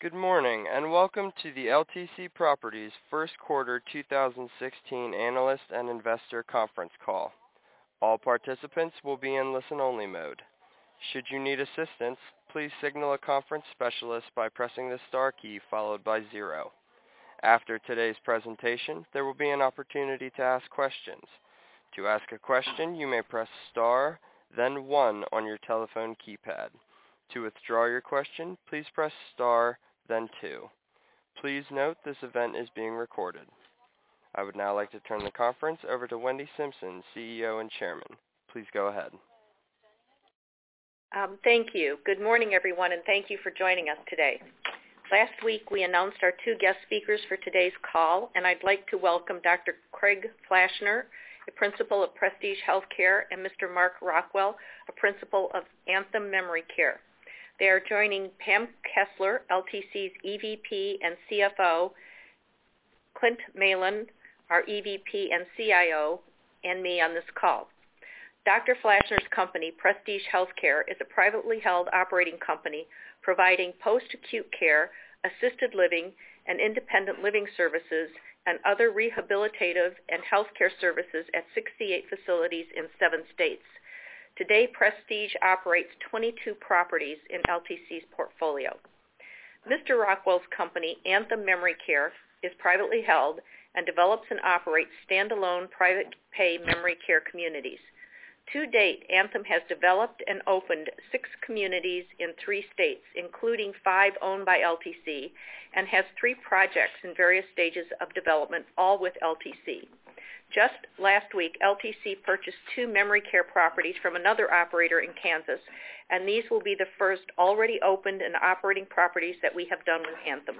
Good morning, and welcome to the LTC Properties First Quarter 2016 Analyst and Investor Conference Call. All participants will be in listen-only mode. Should you need assistance, please signal a conference specialist by pressing the star key followed by 0. After today's presentation, there will be an opportunity to ask questions. To ask a question, you may press star, then 1 on your telephone keypad. To withdraw your question, please press star, then 2. Please note this event is being recorded. I would now like to turn the conference over to Wendy Simpson, CEO and Chairman. Please go ahead. Thank you. Good morning, everyone, and thank you for joining us today. Last week, we announced our 2 guest speakers for today's call, and I'd like to welcome Dr. Craig Flashner, a principal of Prestige Healthcare, and Mr. Mark Rockwell, a principal of Anthem Memory Care. They are joining Pam Kessler, LTC's EVP and CFO, Clint Malin, our EVP and CIO, and me on this call. Dr. Flashner's company, Prestige Healthcare, is a privately held operating company providing post-acute care, assisted living, and independent living services and other rehabilitative and healthcare services at 68 facilities in 7 states. Today, Prestige operates 22 properties in LTC's portfolio. Mr. Rockwell's company, Anthem Memory Care, is privately held and develops and operates standalone private pay memory care communities. To date, Anthem has developed and opened 6 communities in 3 states, including 5 owned by LTC, and has 3 projects in various stages of development, all with LTC. Just last week, LTC purchased 2 memory care properties from another operator in Kansas, and these will be the first already opened and operating properties that we have done with Anthem.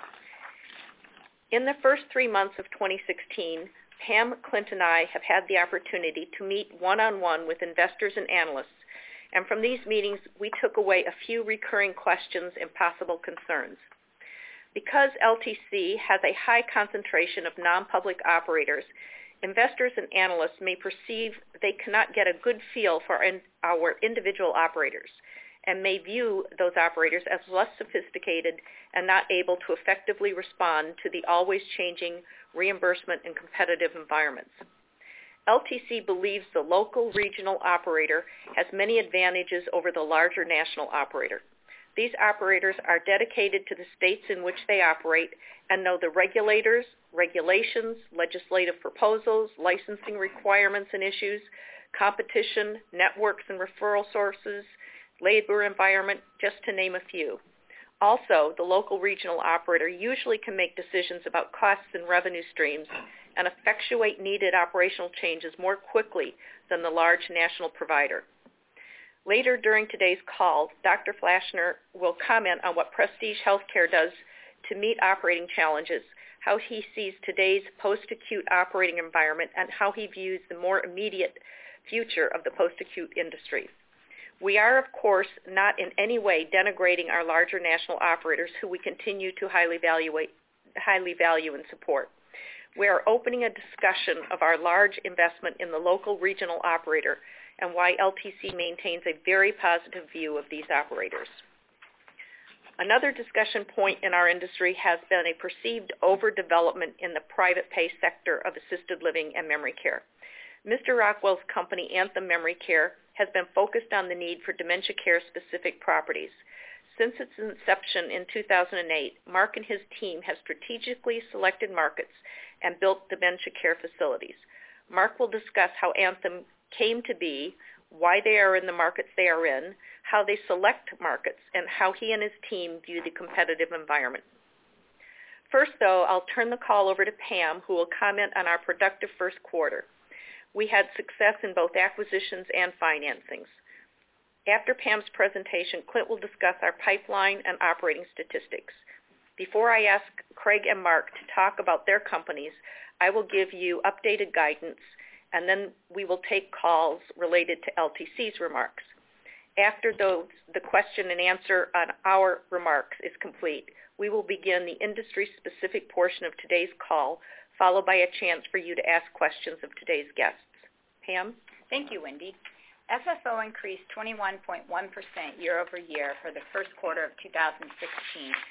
In the first 3 months of 2016, Pam, Clint, and I have had the opportunity to meet one-on-one with investors and analysts, and from these meetings, we took away a few recurring questions and possible concerns. Because LTC has a high concentration of non-public operators, investors and analysts may perceive they cannot get a good feel for our individual operators and may view those operators as less sophisticated and not able to effectively respond to the always changing reimbursement and competitive environments. LTC believes the local regional operator has many advantages over the larger national operator. These operators are dedicated to the states in which they operate and know the regulators, regulations, legislative proposals, licensing requirements and issues, competition, networks and referral sources, labor environment, just to name a few. Also, the local regional operator usually can make decisions about costs and revenue streams and effectuate needed operational changes more quickly than the large national provider. Later during today's call, Dr. Flashner will comment on what Prestige Healthcare does to meet operating challenges, how he sees today's post-acute operating environment, and how he views the more immediate future of the post-acute industry. We are, of course, not in any way denigrating our larger national operators who we continue to highly value and support. We are opening a discussion of our large investment in the local regional operator and why LTC maintains a very positive view of these operators. Another discussion point in our industry has been a perceived overdevelopment in the private pay sector of assisted living and memory care. Mr. Rockwell's company, Anthem Memory Care, has been focused on the need for dementia care-specific properties. Since its inception in 2008, Mark and his team have strategically selected markets and built dementia care facilities. Mark will discuss how Anthem came to be, why they are in the markets they are in, how they select markets, and how he and his team view the competitive environment. First, though, I'll turn the call over to Pam, who will comment on our productive first quarter. We had success in both acquisitions and financings. After Pam's presentation, Clint will discuss our pipeline and operating statistics. Before I ask Craig and Mark to talk about their companies, I will give you updated guidance, and then we will take calls related to LTC's remarks. After the question and answer on our remarks is complete, we will begin the industry-specific portion of today's call, followed by a chance for you to ask questions of today's guests. Pam? Thank you, Wendy. FFO increased 21.1% year over year for the first quarter of 2016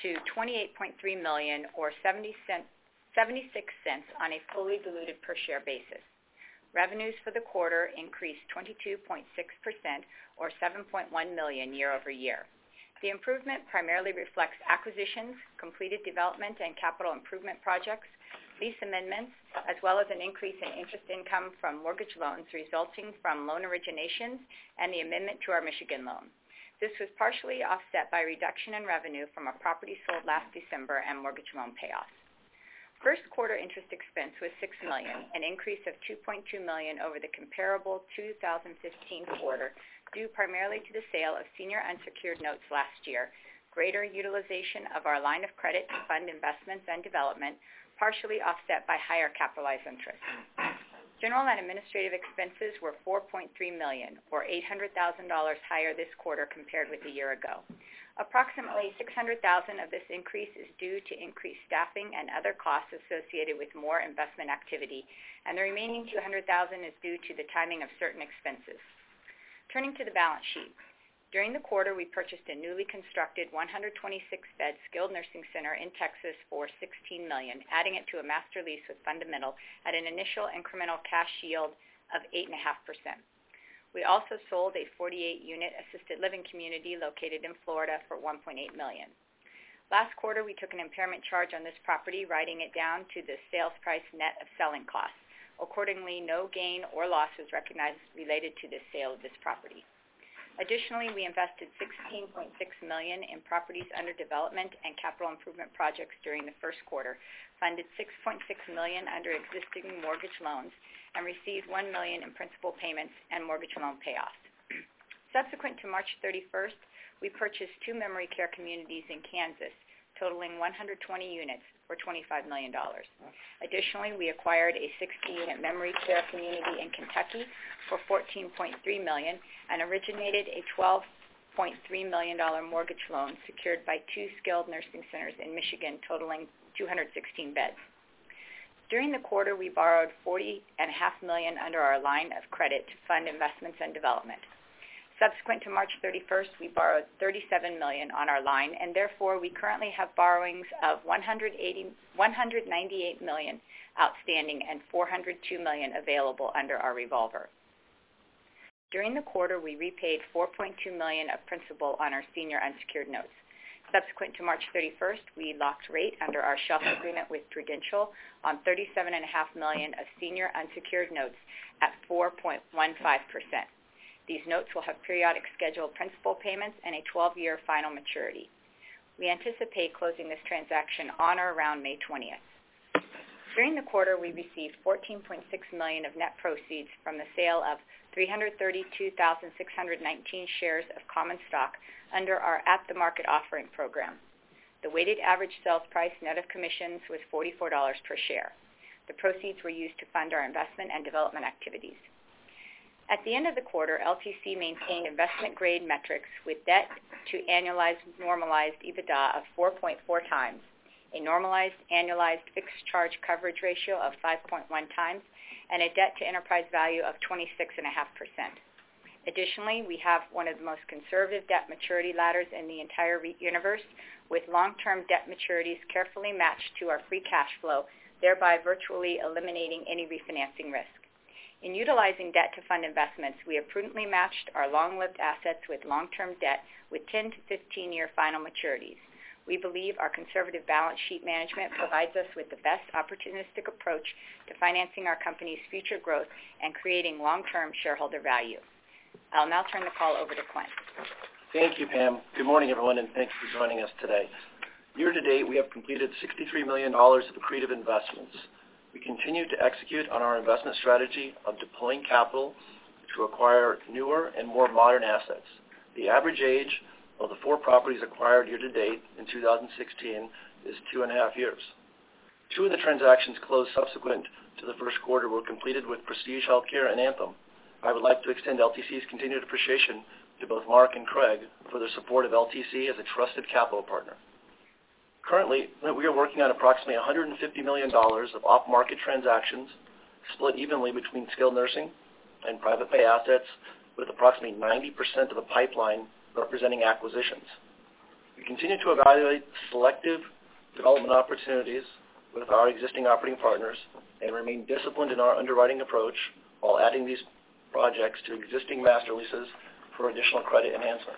to $28.3 million or 76 cents on a fully diluted per share basis. Revenues for the quarter increased 22.6% or $7.1 million year over year. The improvement primarily reflects acquisitions, completed development and capital improvement projects, lease amendments, as well as an increase in interest income from mortgage loans resulting from loan originations and the amendment to our Michigan loan. This was partially offset by a reduction in revenue from a property sold last December and mortgage loan payoffs. First quarter interest expense was $6 million, an increase of $2.2 million over the comparable 2015 quarter, due primarily to the sale of senior unsecured notes last year, greater utilization of our line of credit to fund investments and development, partially offset by higher capitalized interest. General and administrative expenses were $4.3 million, or $800,000 higher this quarter compared with a year ago. Approximately $600,000 of this increase is due to increased staffing and other costs associated with more investment activity, and the remaining $200,000 is due to the timing of certain expenses. Turning to the balance sheet. During the quarter, we purchased a newly constructed 126-bed skilled nursing center in Texas for $16 million, adding it to a master lease with Fundamental at an initial incremental cash yield of 8.5%. We also sold a 48-unit assisted living community located in Florida for $1.8 million. Last quarter, we took an impairment charge on this property, writing it down to the sales price net of selling costs. Accordingly, no gain or loss was recognized related to the sale of this property. Additionally, we invested $16.6 million in properties under development and capital improvement projects during the first quarter, funded $6.6 million under existing mortgage loans, and received $1 million in principal payments and mortgage loan payoffs. Subsequent to March 31st, we purchased 2 memory care communities in Kansas, totaling 120 units for $25 million. Additionally, we acquired a 60-unit memory care community in Kentucky for $14.3 million and originated a $12.3 million mortgage loan secured by 2 skilled nursing centers in Michigan, totaling 216 beds. During the quarter, we borrowed $40.5 million under our line of credit to fund investments and development. Subsequent to March 31st, we borrowed $37 million on our line, and therefore we currently have borrowings of $198 million outstanding and $402 million available under our revolver. During the quarter, we repaid $4.2 million of principal on our senior unsecured notes. Subsequent to March 31st, we locked rate under our shelf agreement with Prudential on $37.5 million of senior unsecured notes at 4.15%. These notes will have periodic scheduled principal payments and a 12-year final maturity. We anticipate closing this transaction on or around May 20th. During the quarter, we received $14.6 million of net proceeds from the sale of 332,619 shares of common stock under our at-the-market offering program. The weighted average sales price net of commissions was $44 per share. The proceeds were used to fund our investment and development activities. At the end of the quarter, LTC maintained investment-grade metrics with debt to annualized normalized EBITDA of 4.4 times, a normalized annualized fixed charge coverage ratio of 5.1 times, and a debt-to-enterprise value of 26.5%. Additionally, we have one of the most conservative debt maturity ladders in the entire REIT universe, with long-term debt maturities carefully matched to our free cash flow, thereby virtually eliminating any refinancing risk. In utilizing debt to fund investments, we have prudently matched our long-lived assets with long-term debt with 10 to 15-year final maturities. We believe our conservative balance sheet management provides us with the best opportunistic approach to financing our company's future growth and creating long-term shareholder value. I'll now turn the call over to Clint. Thank you, Pam. Good morning, everyone, and thanks for joining us today. Year to date, we have completed $63 million of accretive investments. We continue to execute on our investment strategy of deploying capital to acquire newer and more modern assets. The average age of the 4 properties acquired year to date in 2016 is 2.5 years. 2 of the transactions closed subsequent to the first quarter were completed with Prestige Healthcare and Anthem. I would like to extend LTC's continued appreciation to both Mark and Craig for their support of LTC as a trusted capital partner. Currently, we are working on approximately $150 million of off-market transactions split evenly between skilled nursing and private pay assets, with approximately 90% of the pipeline representing acquisitions. We continue to evaluate selective development opportunities with our existing operating partners and remain disciplined in our underwriting approach while adding these projects to existing master leases for additional credit enhancement.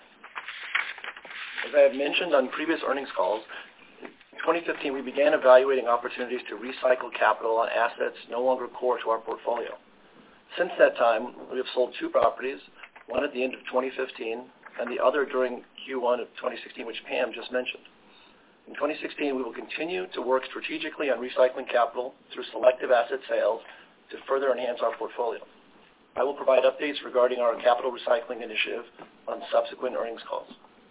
As I have mentioned on previous earnings calls, in 2015 we began evaluating opportunities to recycle capital on assets no longer core to our portfolio. Since that time, we have sold 2 properties, one at the end of 2015 and the other during Q1 of 2016, which Pam just mentioned. In 2016, we will continue to work strategically on recycling capital through selective asset sales to further enhance our portfolio. I will provide updates regarding our capital recycling initiative on subsequent earnings calls.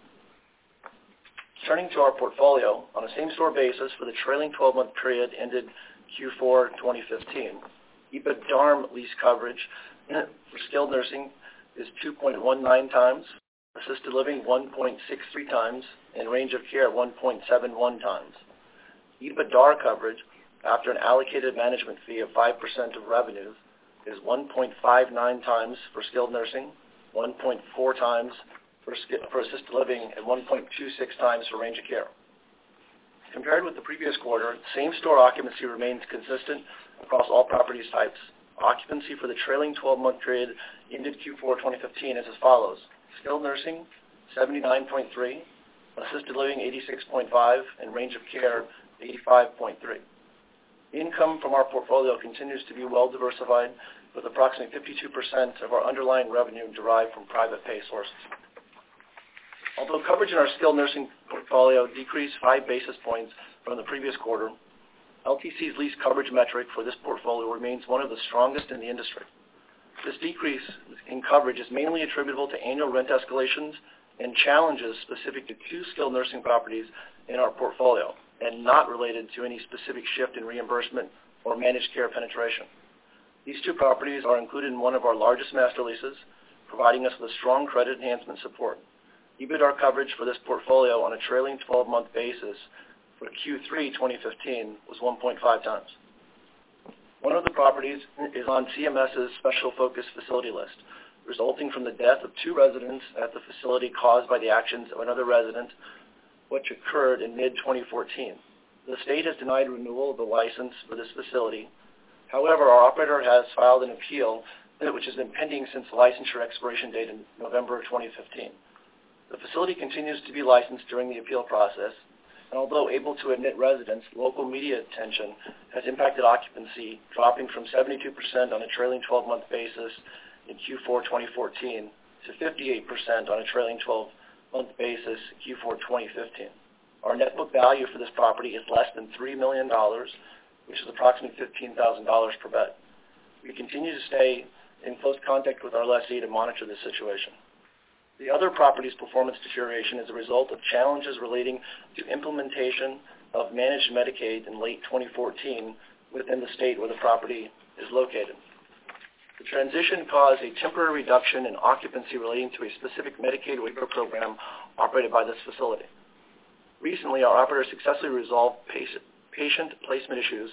Turning to our portfolio, on a same-store basis for the trailing 12-month period ended Q4 2015, EBITDARM lease coverage for skilled nursing is 2.19 times, assisted living 1.63 times, and range of care 1.71 times. EBITDAR coverage after an allocated management fee of 5% of revenues is 1.59 times for skilled nursing, 1.4 times for assisted living, and 1.26 times for range of care. Compared with the previous quarter, same-store occupancy remains consistent across all properties types. Occupancy for the trailing 12-month period ended Q4 2015 is as follows: skilled nursing 79.3, assisted living 86.5, and range of care 85.3. Income from our portfolio continues to be well diversified, with approximately 52% of our underlying revenue derived from private pay sources. Although coverage in our skilled nursing portfolio decreased 5 basis points from the previous quarter, LTC's lease coverage metric for this portfolio remains one of the strongest in the industry. This decrease in coverage is mainly attributable to annual rent escalations and challenges specific to 2 skilled nursing properties in our portfolio, and not related to any specific shift in reimbursement or managed care penetration. These 2 properties are included in one of our largest master leases, providing us with strong credit enhancement support. EBITDAR coverage for this portfolio on a trailing 12-month basis for Q3 2015 was 1.5 times. One of the properties is on CMS's special focus facility list, resulting from the death of 2 residents at the facility caused by the actions of another resident, which occurred in mid-2014. The state has denied renewal of the license for this facility. However, our operator has filed an appeal, which has been pending since the licensure expiration date in November 2015. The facility continues to be licensed during the appeal process, and although able to admit residents, local media attention has impacted occupancy, dropping from 72% on a trailing 12-month basis in Q4 2014 to 58% on a trailing 12-month basis in Q4 2015. Our net book value for this property is less than $3 million, which is approximately $15,000 per bed. We continue to stay in close contact with our lessee to monitor this situation. The other property's performance deterioration is a result of challenges relating to implementation of managed Medicaid in late 2014 within the state where the property is located. The transition caused a temporary reduction in occupancy relating to a specific Medicaid waiver program operated by this facility. Recently, our operator successfully resolved patient placement issues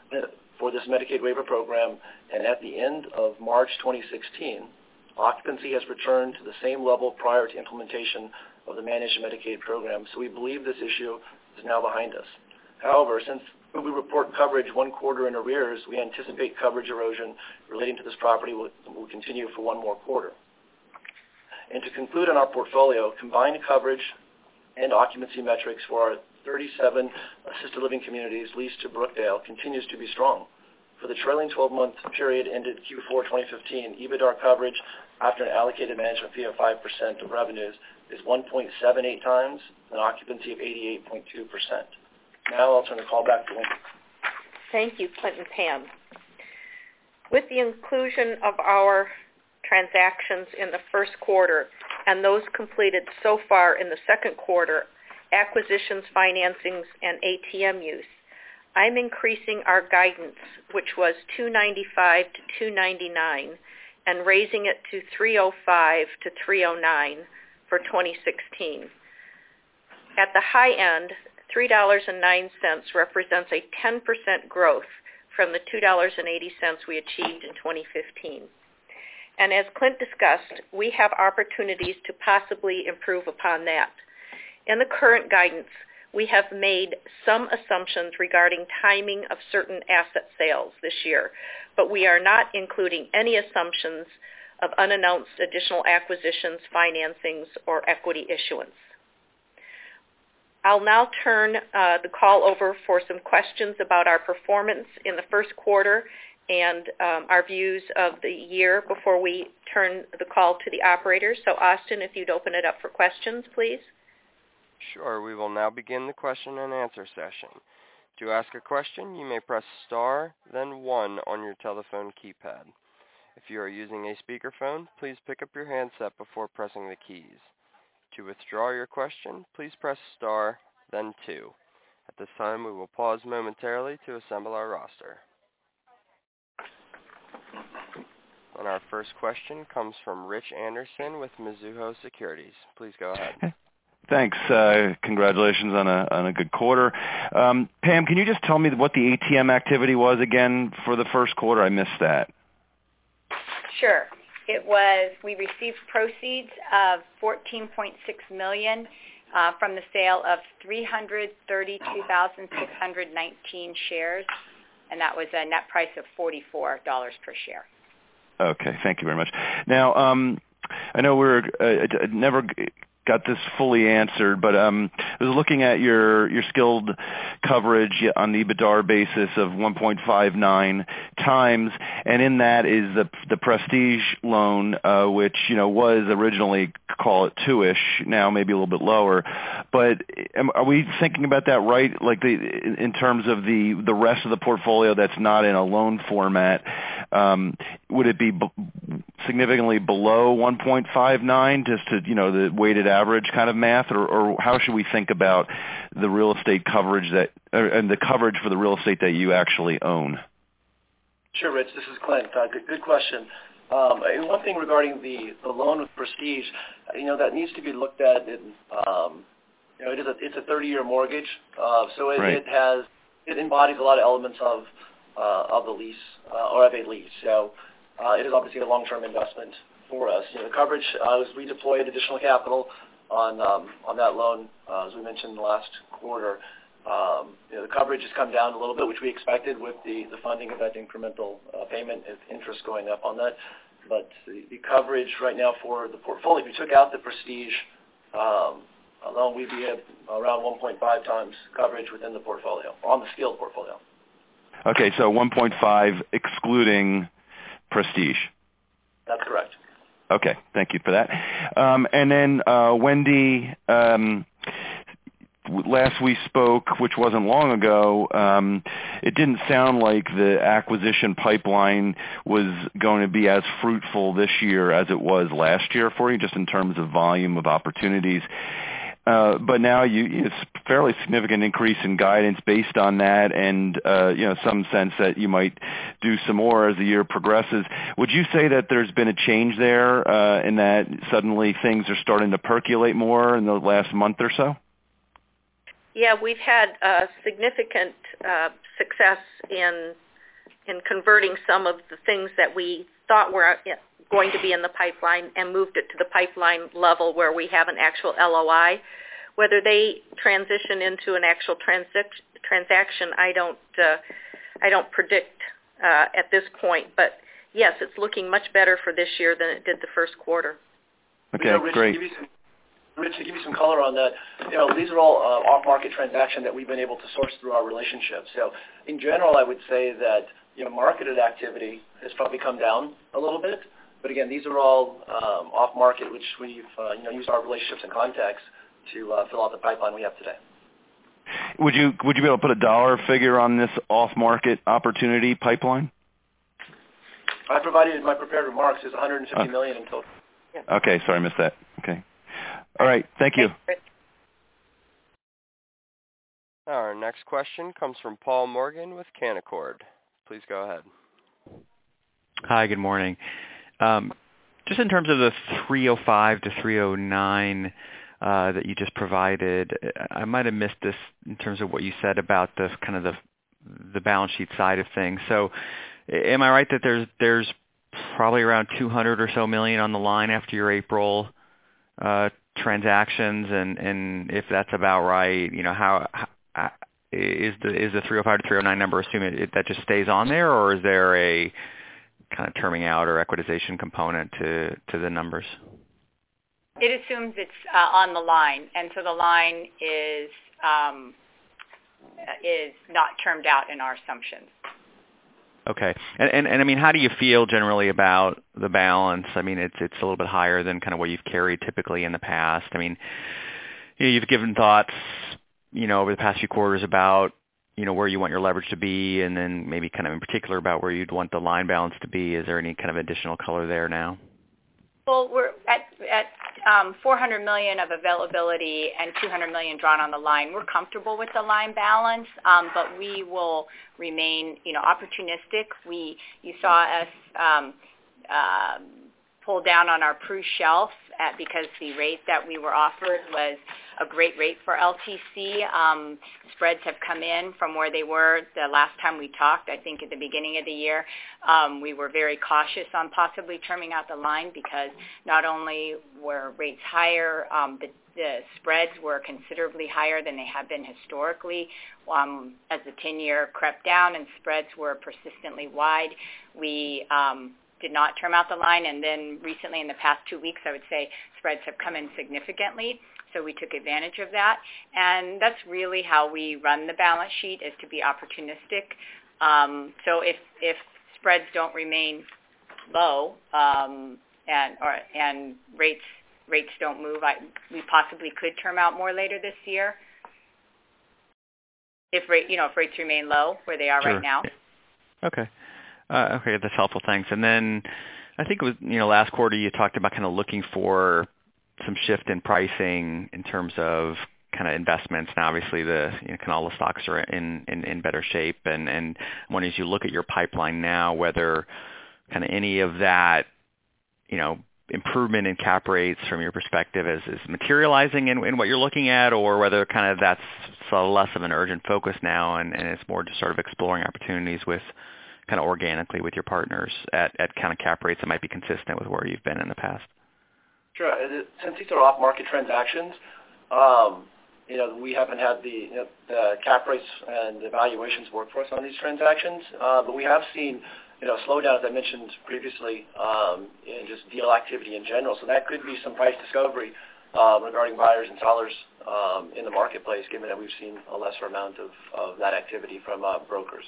for this Medicaid waiver program, and at the end of March 2016, occupancy has returned to the same level prior to implementation of the managed Medicaid program, so we believe this issue is now behind us. However, since we report coverage 1 quarter in arrears, we anticipate coverage erosion relating to this property will continue for 1 more quarter. And to conclude on our portfolio, combined coverage and occupancy metrics for our 37 assisted living communities leased to Brookdale continues to be strong. For the trailing 12-month period ended Q4 2015, EBITDAR coverage after an allocated management fee of 5% of revenues is 1.78 times, an occupancy of 88.2%. Now I'll turn the call back to Wendy. Thank you, Clint and Pam. With the inclusion of our transactions in the first quarter and those completed so far in the second quarter, acquisitions, financings, and ATM use, I'm increasing our guidance, which was $295 to $299, and raising it to $305 to $309 for 2016. At the high end, $3.09 represents a 10% growth from the $2.80 we achieved in 2015. And as Clint discussed, we have opportunities to possibly improve upon that. In the current guidance, we have made some assumptions regarding timing of certain asset sales this year, but we are not including any assumptions of unannounced additional acquisitions, financings, or equity issuance. I'll now turn the call over for some questions about our performance in the first quarter and our views of the year before we turn the call to the operator. So Austin, if you'd open it up for questions, please. Sure. We will now begin the question and answer session. To ask a question, you may press star, then 1 on your telephone keypad. If you are using a speakerphone, please pick up your handset before pressing the keys. To withdraw your question, please press star, then 2. At this time, we will pause momentarily to assemble our roster. And our first question comes from Rich Anderson with Mizuho Securities. Please go ahead. Thanks. Congratulations on a good quarter. Pam, can you just tell me what the ATM activity was again for the first quarter? I missed that. Sure. We received proceeds of $14.6 million from the sale of 332,619 shares, and that was a net price of $44 per share. Okay, thank you very much. Now, I know I never got this fully answered, but I was looking at your skilled coverage on the EBITDA basis of 1.59 times, and in that is the Prestige loan, which was originally, call it 2-ish, now maybe a little bit lower. But are we thinking about that right? Like in terms of the rest of the portfolio that's not in a loan format, would it be significantly below 1.59, just to the weighted average kind of math, or how should we think about the real estate coverage and the coverage for the real estate that you actually own? Sure, Rich. This is Clint. Good question. And one thing regarding the loan with Prestige, that needs to be looked at. It's a 30-year mortgage, so Right. it embodies a lot of elements of the lease or of a lease. So it is obviously a long-term investment for us. The coverage, as we deployed additional capital on that loan, as we mentioned in the last quarter, the coverage has come down a little bit, which we expected with the funding of that incremental payment and interest going up on that. But the coverage right now for the portfolio, if you took out the Prestige loan, we'd be at around 1.5 times coverage within the portfolio, on the skilled portfolio. Okay, so 1.5 excluding Prestige. That's correct. Okay, thank you for that. And then, Wendy, last we spoke, which wasn't long ago, it didn't sound like the acquisition pipeline was going to be as fruitful this year as it was last year for you, just in terms of volume of opportunities. But now it's a fairly significant increase in guidance based on that, and some sense that you might do some more as the year progresses. Would you say that there's been a change there, in that suddenly things are starting to percolate more in the last month or so? Yeah, we've had significant success in converting some of the things that we thought were going to be in the pipeline and moved it to the pipeline level where we have an actual LOI. Whether they transition into an actual transaction, I don't predict at this point. But yes, it's looking much better for this year than it did the first quarter. Okay, great. Rich, to give you some color on that, these are all off-market transactions that we've been able to source through our relationships. So in general, I would say that marketed activity has probably come down a little bit. But again, these are all off-market, which we've used our relationships and contacts to fill out the pipeline we have today. Would you be able to put a dollar figure on this off-market opportunity pipeline? I provided in my prepared remarks is $150 million in total. Yeah. Okay, sorry, I missed that. Okay. All right, thank you. Thanks, Our next question comes from Paul Morgan with Canaccord. Please go ahead. Hi, good morning. Just in terms of the 305 to 309 that you just provided, I might have missed this in terms of what you said about the kind of the balance sheet side of things. So, am I right that there's probably around $200 or so million on the line after your April transactions, and if that's about right, how is the 305 to 309 number assuming that just stays on there, or is there a kind of terming out or equitization component to the numbers? It assumes it's on the line, and so the line is not termed out in our assumptions. Okay. And I mean, how do you feel generally about the balance? I mean, it's a little bit higher than kind of what you've carried typically in the past. I mean, you've given thoughts, over the past few quarters about, where you want your leverage to be, and then maybe kind of in particular about where you'd want the line balance to be. Is there any kind of additional color there now? Well, we're at $400 million of availability and $200 million drawn on the line. We're comfortable with the line balance, but we will remain, opportunistic. You saw us pull down on our Pru shelf because the rate that we were offered was a great rate for LTC. Spreads have come in from where they were the last time we talked. I think at the beginning of the year, we were very cautious on possibly terming out the line because not only were rates higher, the spreads were considerably higher than they have been historically. As the 10-year crept down and spreads were persistently wide, we did not term out the line, and then recently in the past 2 weeks, I would say spreads have come in significantly, so we took advantage of that, and that's really how we run the balance sheet, is to be opportunistic. So if spreads don't remain low and rates don't move, we possibly could term out more later this year. If rates remain low where they are Sure. right now. Okay. Okay, that's helpful. Thanks. And then I think it was, last quarter you talked about kind of looking for some shift in pricing in terms of kind of investments. Now, obviously, kind of all the stocks are in better shape. And when as you look at your pipeline now, whether kind of any of that, improvement in cap rates from your perspective is materializing in what you're looking at, or whether kind of that's less of an urgent focus now and it's more just sort of exploring opportunities with kind of organically with your partners at kind of cap rates that might be consistent with where you've been in the past? Sure. Since these are off-market transactions, we haven't had the cap rates and the valuations work for us on these transactions, but we have seen slowdown, as I mentioned previously, in just deal activity in general. So that could be some price discovery regarding buyers and sellers in the marketplace, given that we've seen a lesser amount of that activity from brokers.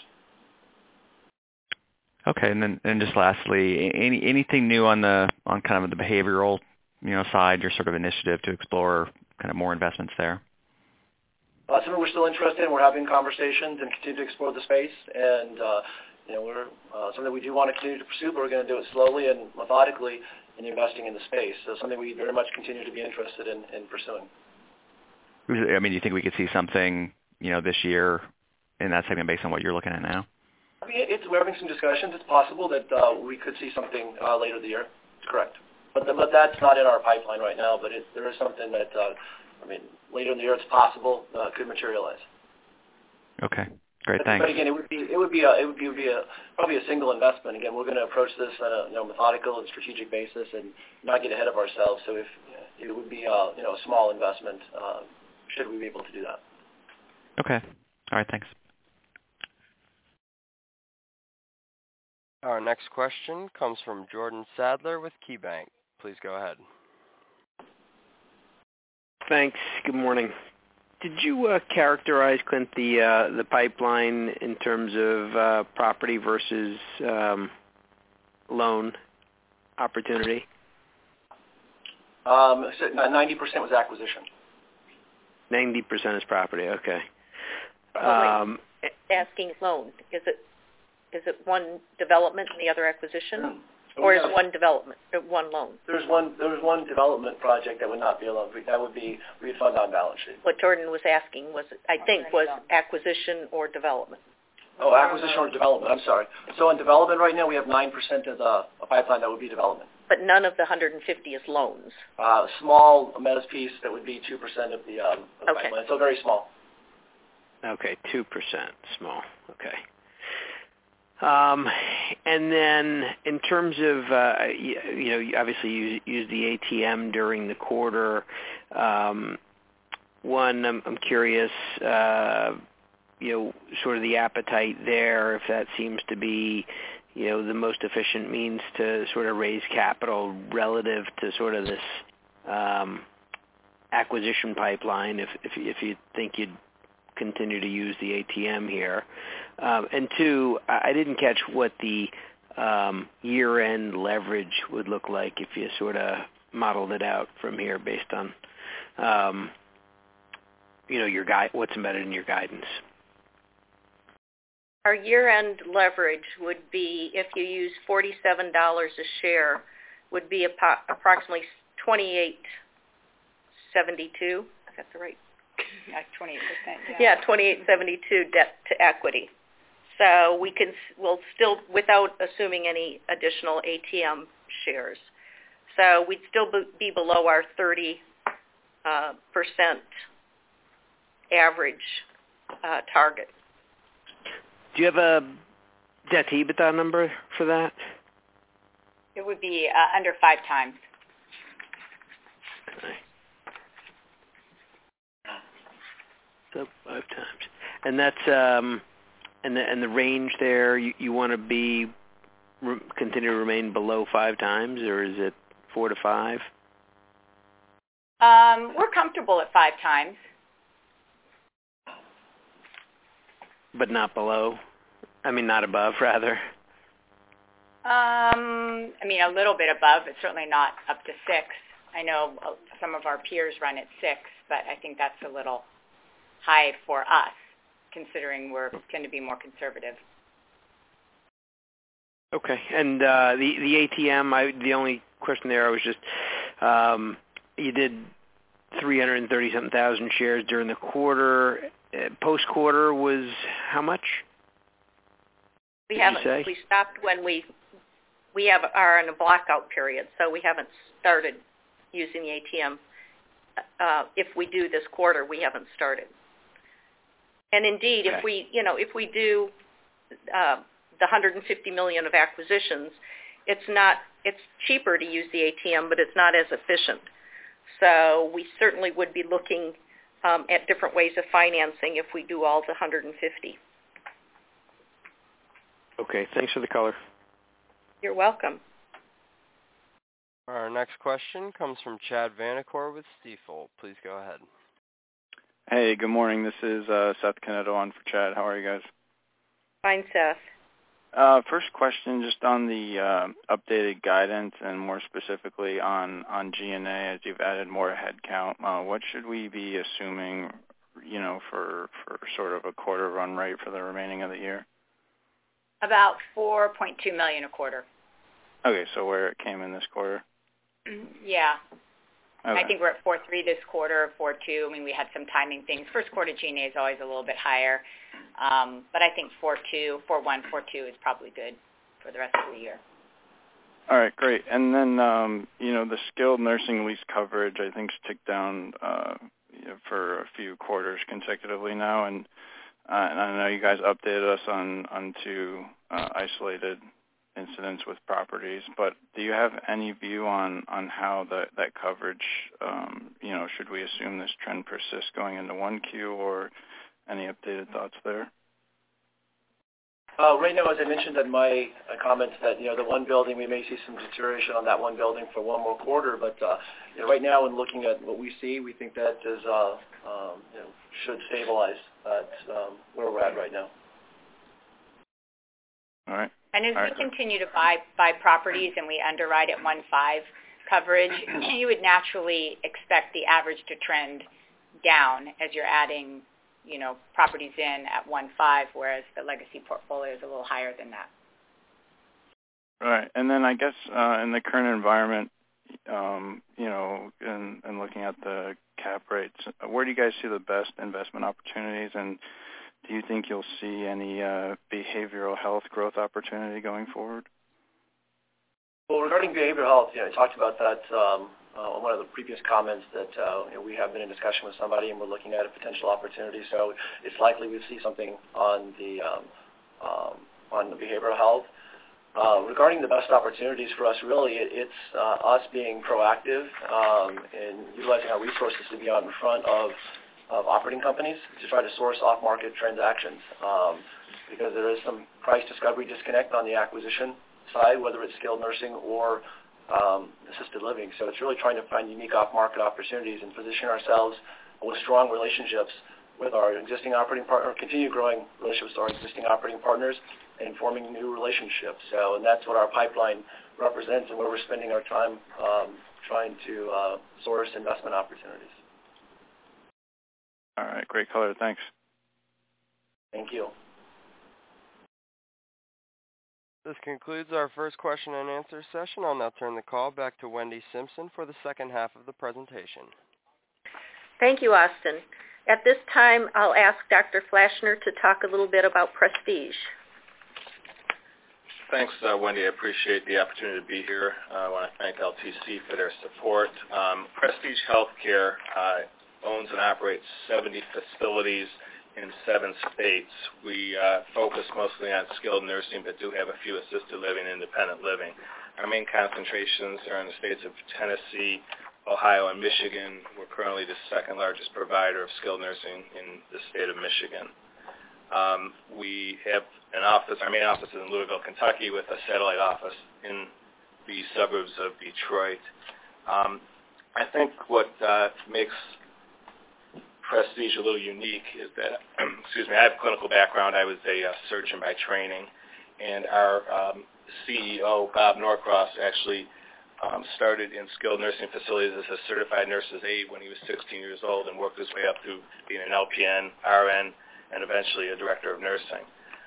Okay, and just lastly, anything new on kind of the behavioral side, your sort of initiative to explore kind of more investments there? Something we're still interested in. We're having conversations and continue to explore the space, and we're something we do want to continue to pursue, but we're going to do it slowly and methodically in investing in the space. So something we very much continue to be interested in pursuing. I mean, do you think we could see something this year in that segment based on what you're looking at now? I mean, we're having some discussions. It's possible that we could see something later in the year. It's correct. But that's not in our pipeline right now, but there is something that, later in the year it's possible could materialize. Okay. Great, thanks. But again, it would be probably a single investment. Again, we're going to approach this on a methodical and strategic basis and not get ahead of ourselves. So if it would be a small investment, should we be able to do that? Okay. All right, thanks. Our next question comes from Jordan Sadler with KeyBank. Please go ahead. Thanks. Good morning. Did you characterize, Clint, the pipeline in terms of property versus loan opportunity? 90% was acquisition. 90% is property. Okay. Asking loan, is it one development and the other acquisition? Or is one development, one loan? There was one development project that would not be a loan. That would be refund on balance sheet. What Jordan was asking was acquisition or development. Oh, acquisition or development. I'm sorry. So in development right now, we have 9% of the pipeline that would be development. But none of the 150 is loans. Small Meadows piece that would be 2% of the pipeline. So very small. Okay, 2%, small. Okay. And then in terms of, you obviously use the ATM during the quarter. One, I'm curious, sort of the appetite there, if that seems to be, the most efficient means to sort of raise capital relative to sort of this acquisition pipeline, if you think you'd continue to use the ATM here. And two, I didn't catch what the year-end leverage would look like if you sort of modeled it out from here based on, your what's embedded in your guidance. Our year-end leverage would be, if you use $47 a share, would be approximately 28.72. Is that the right? Yeah, 28%. Yeah, 28.72 debt to equity. So we'll still, without assuming any additional ATM shares. So we'd still be below our 30% average target. Do you have a debt to EBITDA number for that? It would be under 5 times. Okay. So 5 times. And that's and the range there, you want to be continue to remain below 5 times, or is it 4 to 5? We're comfortable at 5 times. But not below? Not above, rather. A little bit above, but certainly not up to 6. I know some of our peers run at 6, but I think that's a little high for us, considering we tend to be more conservative. Okay. And the ATM, the only question there was just, you did 330-something thousand shares during the quarter. Post-quarter was how much? We stopped when we are in a blackout period, so we haven't started using the ATM. If we do this quarter, we haven't started. And indeed, okay. if we do the $150 million of acquisitions, it's cheaper to use the ATM, but it's not as efficient. So we certainly would be looking at different ways of financing if we do all the 150. Okay, thanks for the color. You're welcome. Our next question comes from Chad Vanacore with Stifel. Please go ahead. Hey, good morning. This is Seth Canetto on for Chad. How are you guys? Fine, Seth. First question, just on the updated guidance and more specifically on G&A as you've added more headcount. What should we be assuming, for sort of a quarter run rate for the remaining of the year? About $4.2 million a quarter. Okay, so where it came in this quarter? Yeah. Okay. I think we're at 4.3 this quarter, 4.2. We had some timing things. First quarter G&A is always a little bit higher. But I think 4.1, 4.2 is probably good for the rest of the year. All right, great. And then, the skilled nursing lease coverage, I think, has ticked down for a few quarters consecutively now. And I know you guys updated us on 2 isolated incidents with properties, but do you have any view on how that coverage, should we assume this trend persists going into 1Q, or any updated thoughts there? Right now, as I mentioned in my comments, that the one building, we may see some deterioration on that one building for one more quarter, but right now, in looking at what we see, we think that is should stabilize at where we're at right now. All right. And as we continue to buy properties and we underwrite at 1.5 coverage, you would naturally expect the average to trend down as you're adding, properties in at 1.5, whereas the legacy portfolio is a little higher than that. Right. And then I guess in the current environment, and looking at the cap rates, where do you guys see the best investment opportunities, and do you think you'll see any behavioral health growth opportunity going forward? Well, regarding behavioral health, I talked about that on one of the previous comments that we have been in discussion with somebody and we're looking at a potential opportunity. So it's likely we'll see something on the on the behavioral health. Regarding the best opportunities for us, really, it's us being proactive and utilizing our resources to be out in front of operating companies to try to source off-market transactions because there is some price discovery disconnect on the acquisition side, whether it's skilled nursing or assisted living. So it's really trying to find unique off-market opportunities and position ourselves with strong relationships with our existing operating partner, continue growing relationships with our existing operating partners, and forming new relationships. So, and that's what our pipeline represents and where we're spending our time trying to source investment opportunities. All right, great color. Thanks. Thank you. This concludes our first question and answer session. I'll now turn the call back to Wendy Simpson for the second half of the presentation. Thank you, Austin. At this time, I'll ask Dr. Flashner to talk a little bit about Prestige. Thanks, Wendy. I appreciate the opportunity to be here. I want to thank LTC for their support. Prestige Healthcare owns and operates 70 facilities in 7 states. We focus mostly on skilled nursing, but do have a few assisted living and independent living. Our main concentrations are in the states of Tennessee, Ohio, and Michigan. We're currently the second largest provider of skilled nursing in the state of Michigan. We have an office, our main office is in Louisville, Kentucky, with a satellite office in the suburbs of Detroit. I think what makes Prestige a little unique is that, I have a clinical background. I was a surgeon by training, and our CEO, Bob Norcross, actually started in skilled nursing facilities as a certified nurse's aide when he was 16 years old and worked his way up through being an LPN, RN, and eventually a director of nursing.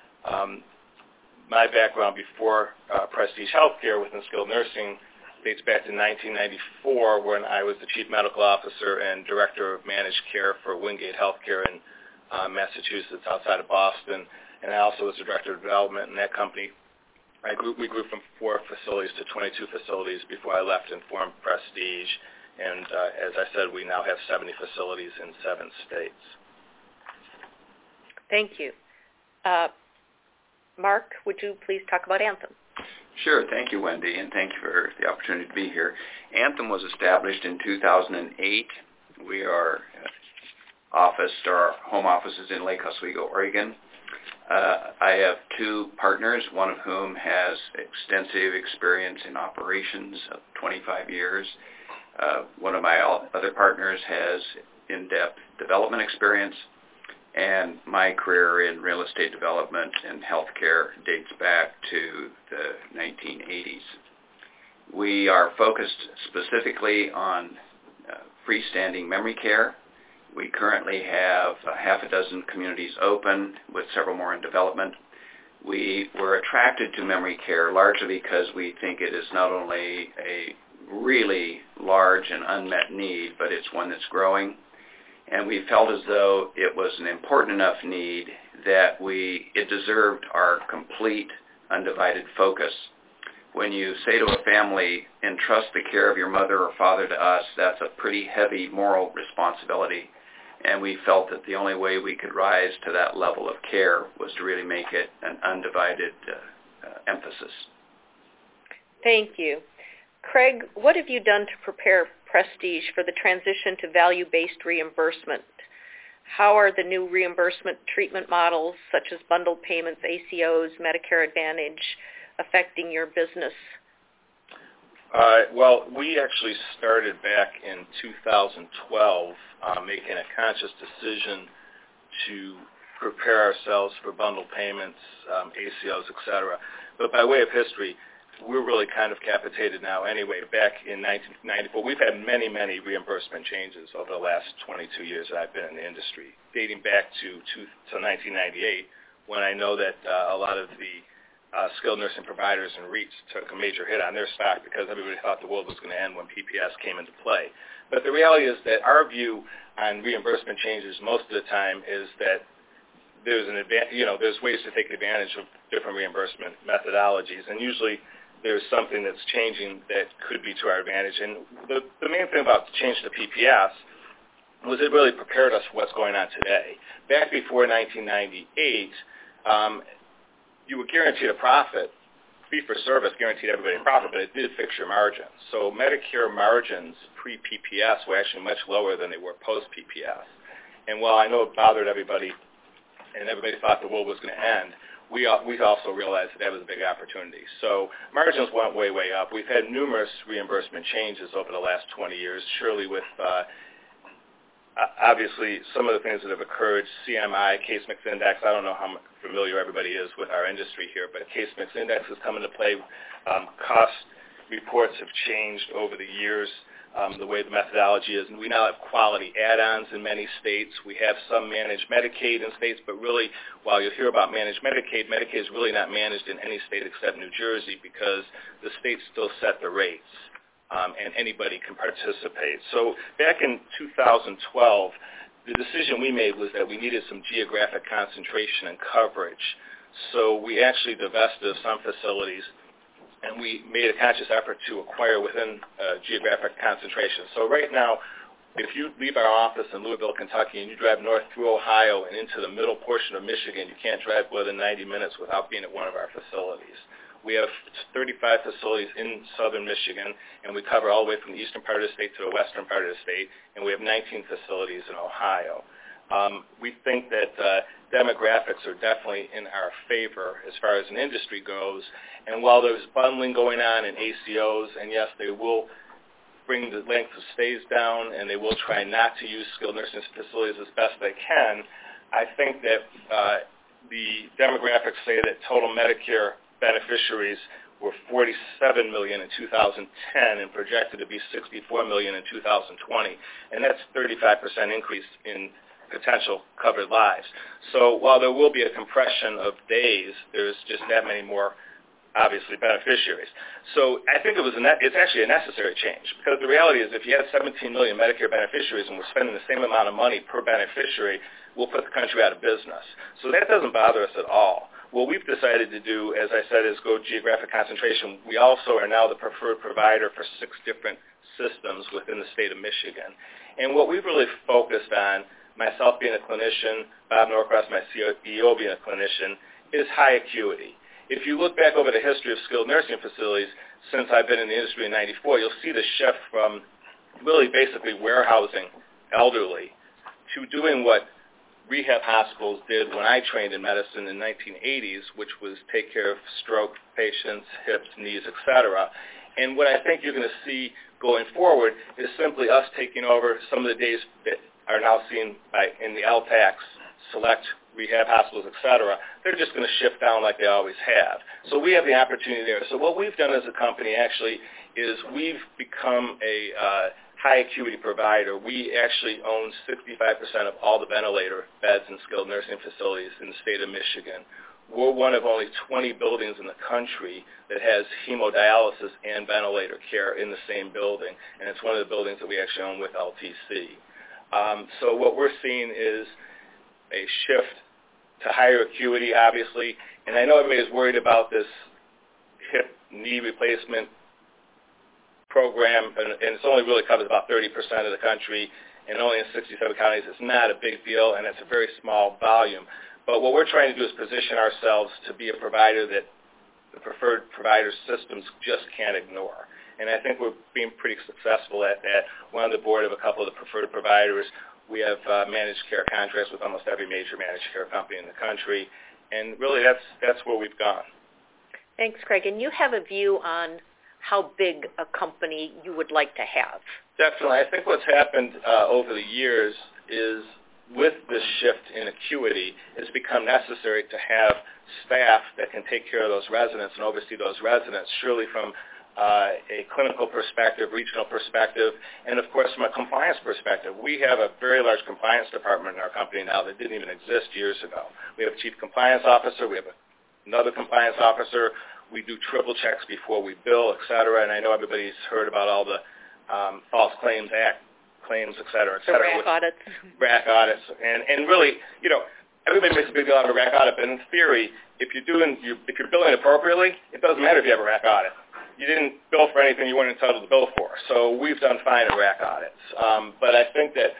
My background before Prestige Healthcare within skilled nursing dates back to 1994 when I was the chief medical officer and director of managed care for Wingate Healthcare in Massachusetts outside of Boston. And I also was the director of development in that company. We grew from 4 facilities to 22 facilities before I left and formed Prestige. And as I said, we now have 70 facilities in 7 states. Thank you. Mark, would you please talk about Anthem? Sure. Thank you, Wendy, and thank you for the opportunity to be here. Anthem was established in 2008. We are our home office is in Lake Oswego, Oregon. I have 2 partners, one of whom has extensive experience in operations of 25 years. One of my other partners has in-depth development experience, and my career in real estate development and healthcare dates back to the 1980s. We are focused specifically on freestanding memory care. We currently have half a dozen communities open with several more in development. We were attracted to memory care largely because we think it is not only a really large and unmet need, but it's one that's growing. And we felt as though it was an important enough need that it deserved our complete, undivided focus. When you say to a family, entrust the care of your mother or father to us, that's a pretty heavy moral responsibility. And we felt that the only way we could rise to that level of care was to really make it an undivided emphasis. Thank you. Craig, what have you done to prepare Prestige for the transition to value-based reimbursement? How are the new reimbursement treatment models, such as bundled payments, ACOs, Medicare Advantage, affecting your business? Well, we actually started back in 2012 making a conscious decision to prepare ourselves for bundled payments, ACOs, etc. But by way of history, we're really kind of capitated now anyway. Back in 1994, we've had many, many reimbursement changes over the last 22 years that I've been in the industry, dating back to 1998, when I know that a lot of the skilled nursing providers and REITs took a major hit on their stock because everybody thought the world was going to end when PPS came into play. But the reality is that our view on reimbursement changes most of the time is that there's ways to take advantage of different reimbursement methodologies, and usually there's something that's changing that could be to our advantage. And the main thing about the change to PPS was it really prepared us for what's going on today. Back before 1998, you were guaranteed a profit. Fee-for-service guaranteed everybody a profit, but it did fix your margins. So Medicare margins pre-PPS were actually much lower than they were post-PPS. And while I know it bothered everybody, and everybody thought the world was going to end, we also realized that was a big opportunity. So margins went way, way up. We've had numerous reimbursement changes over the last 20 years, surely with obviously some of the things that have occurred, CMI, case mix index. I don't know how familiar everybody is with our industry here, but case mix index has come into play. Cost reports have changed over the years, the way the methodology is, and we now have quality add-ons in many states. We have some managed Medicaid in states, but really, while you hear about managed Medicaid, Medicaid is really not managed in any state except New Jersey because the states still set the rates. And anybody can participate. So back in 2012, the decision we made was that we needed some geographic concentration and coverage. So we actually divested of some facilities, and we made a conscious effort to acquire within geographic concentration. So right now, if you leave our office in Louisville, Kentucky, and you drive north through Ohio and into the middle portion of Michigan, you can't drive more than 90 minutes without being at one of our facilities. We have 35 facilities in southern Michigan, and we cover all the way from the eastern part of the state to the western part of the state, and we have 19 facilities in Ohio. We think that demographics are definitely in our favor as far as an industry goes, and while there's bundling going on in ACOs, and yes, they will bring the length of stays down, and they will try not to use skilled nursing facilities as best they can, I think that the demographics say that total Medicare beneficiaries were 47 million in 2010 and projected to be 64 million in 2020, and that's 35% increase in potential covered lives. So while there will be a compression of days, there's just that many more, obviously, beneficiaries. So I think it's actually a necessary change, because the reality is if you have 17 million Medicare beneficiaries and we're spending the same amount of money per beneficiary, we'll put the country out of business. So that doesn't bother us at all. What we've decided to do, as I said, is go geographic concentration. We also are now the preferred provider for 6 different systems within the state of Michigan. And what we've really focused on, myself being a clinician, Bob Norcross, my CEO, being a clinician, is high acuity. If you look back over the history of skilled nursing facilities since I've been in the industry in 94, you'll see the shift from really basically warehousing elderly to doing what rehab hospitals did when I trained in medicine in the 1980s, which was take care of stroke patients, hips, knees, etc. And what I think you're going to see going forward is simply us taking over some of the days that are now seen in the LTACs, select rehab hospitals, etc. They're just going to shift down like they always have. So we have the opportunity there. So what we've done as a company actually is we've become a high acuity provider. We actually own 65% of all the ventilator beds in skilled nursing facilities in the state of Michigan. We're one of only 20 buildings in the country that has hemodialysis and ventilator care in the same building, and it's one of the buildings that we actually own with LTC. So what we're seeing is a shift to higher acuity, obviously, and I know everybody's worried about this hip knee replacement program, and it's only really covers about 30% of the country, and only in 67 counties. It's not a big deal, and it's a very small volume. But what we're trying to do is position ourselves to be a provider that the preferred provider systems just can't ignore. And I think we're being pretty successful at that. We're on the board of a couple of the preferred providers. We have managed care contracts with almost every major managed care company in the country, and really that's where we've gone. Thanks, Craig. And you have a view on how big a company you would like to have? Definitely. I think what's happened over the years is with this shift in acuity, it's become necessary to have staff that can take care of those residents and oversee those residents, surely from a clinical perspective, regional perspective, and of course from a compliance perspective. We have a very large compliance department in our company now that didn't even exist years ago. We have a chief compliance officer. We have another compliance officer. We do triple checks before we bill, et cetera, and I know everybody's heard about all the False Claims Act claims, et cetera, et cetera. The RAC audits. RAC audits. And really, everybody makes a big deal out of a RAC audit, but in theory, if you're billing appropriately, it doesn't matter if you have a RAC audit. You didn't bill for anything you weren't entitled to bill for. So we've done fine at RAC audits. But I think that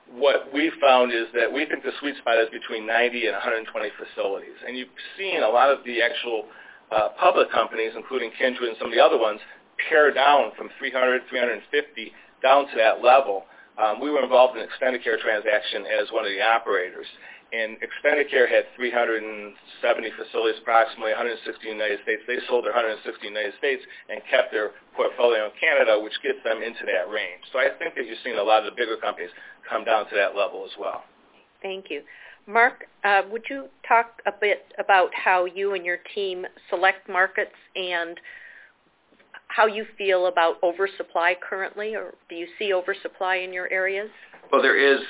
what we found is that we think the sweet spot is between 90 and 120 facilities. And you've seen a lot of the actual public companies, including Kindred and some of the other ones, pare down from 300, 350 down to that level. We were involved in an Extendicare transaction as one of the operators. And Extendicare had 370 facilities, approximately 160 in the United States. They sold their 160 in the United States and kept their portfolio in Canada, which gets them into that range. So I think that you've seen a lot of the bigger companies come down to that level as well. Thank you. Mark, would you talk a bit about how you and your team select markets and how you feel about oversupply currently, or do you see oversupply in your areas? Well, there is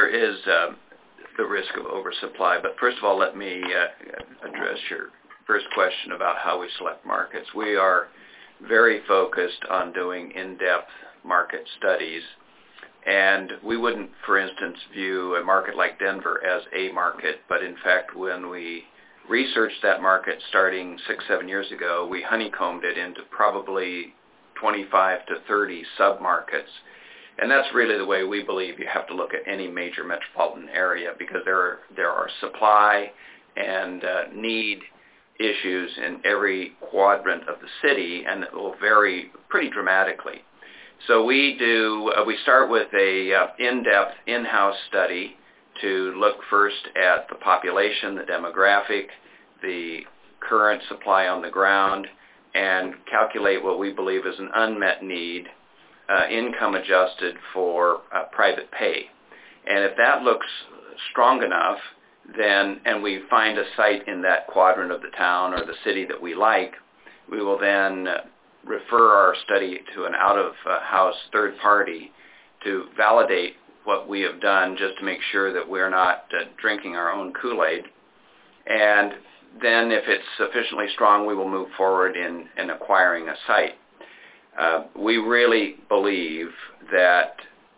the risk of oversupply, but first of all, let me address your first question about how we select markets. We are very focused on doing in-depth market studies, and we wouldn't, for instance, view a market like Denver as a market, but in fact, when we researched that market starting 6-7 years ago, we honeycombed it into probably 25 to 30 sub-markets. And that's really the way we believe you have to look at any major metropolitan area, because there are supply and need issues in every quadrant of the city, and it will vary pretty dramatically. So we start with a in-depth in-house study to look first at the population, the demographic, the current supply on the ground, and calculate what we believe is an unmet need, income adjusted for private pay. And if that looks strong enough, then, and we find a site in that quadrant of the town or the city that we like, we will then refer our study to an out-of-house third party to validate what we have done, just to make sure that we're not drinking our own Kool-Aid. And then if it's sufficiently strong, we will move forward in acquiring a site. We really believe that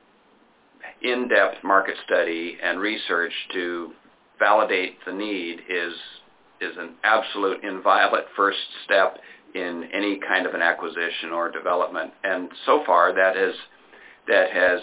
in-depth market study and research to validate the need is an absolute inviolate first step in any kind of an acquisition or development. And so far that has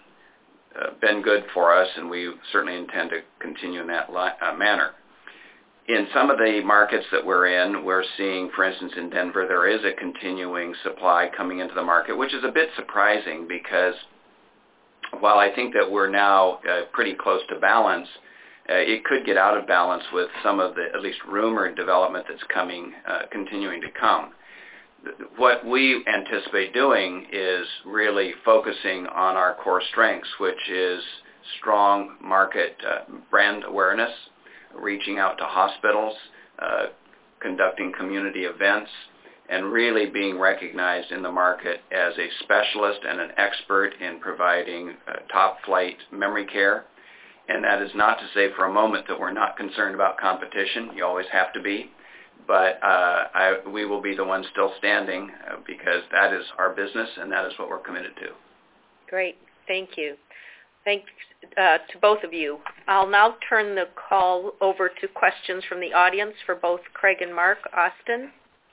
been good for us, and we certainly intend to continue in that manner. In some of the markets that we're in, we're seeing, for instance, in Denver, there is a continuing supply coming into the market, which is a bit surprising because while I think that we're now pretty close to balance, it could get out of balance with some of the, at least rumored development that's coming, continuing to come. What we anticipate doing is really focusing on our core strengths, which is strong market brand awareness, reaching out to hospitals, conducting community events, and really being recognized in the market as a specialist and an expert in providing top-flight memory care. And that is not to say for a moment that we're not concerned about competition. You always have to be. But we will be the ones still standing because that is our business and that is what we're committed to. Great. Thank you. Thanks to both of you. I'll now turn the call over to questions from the audience for both Craig and Mark. Austin?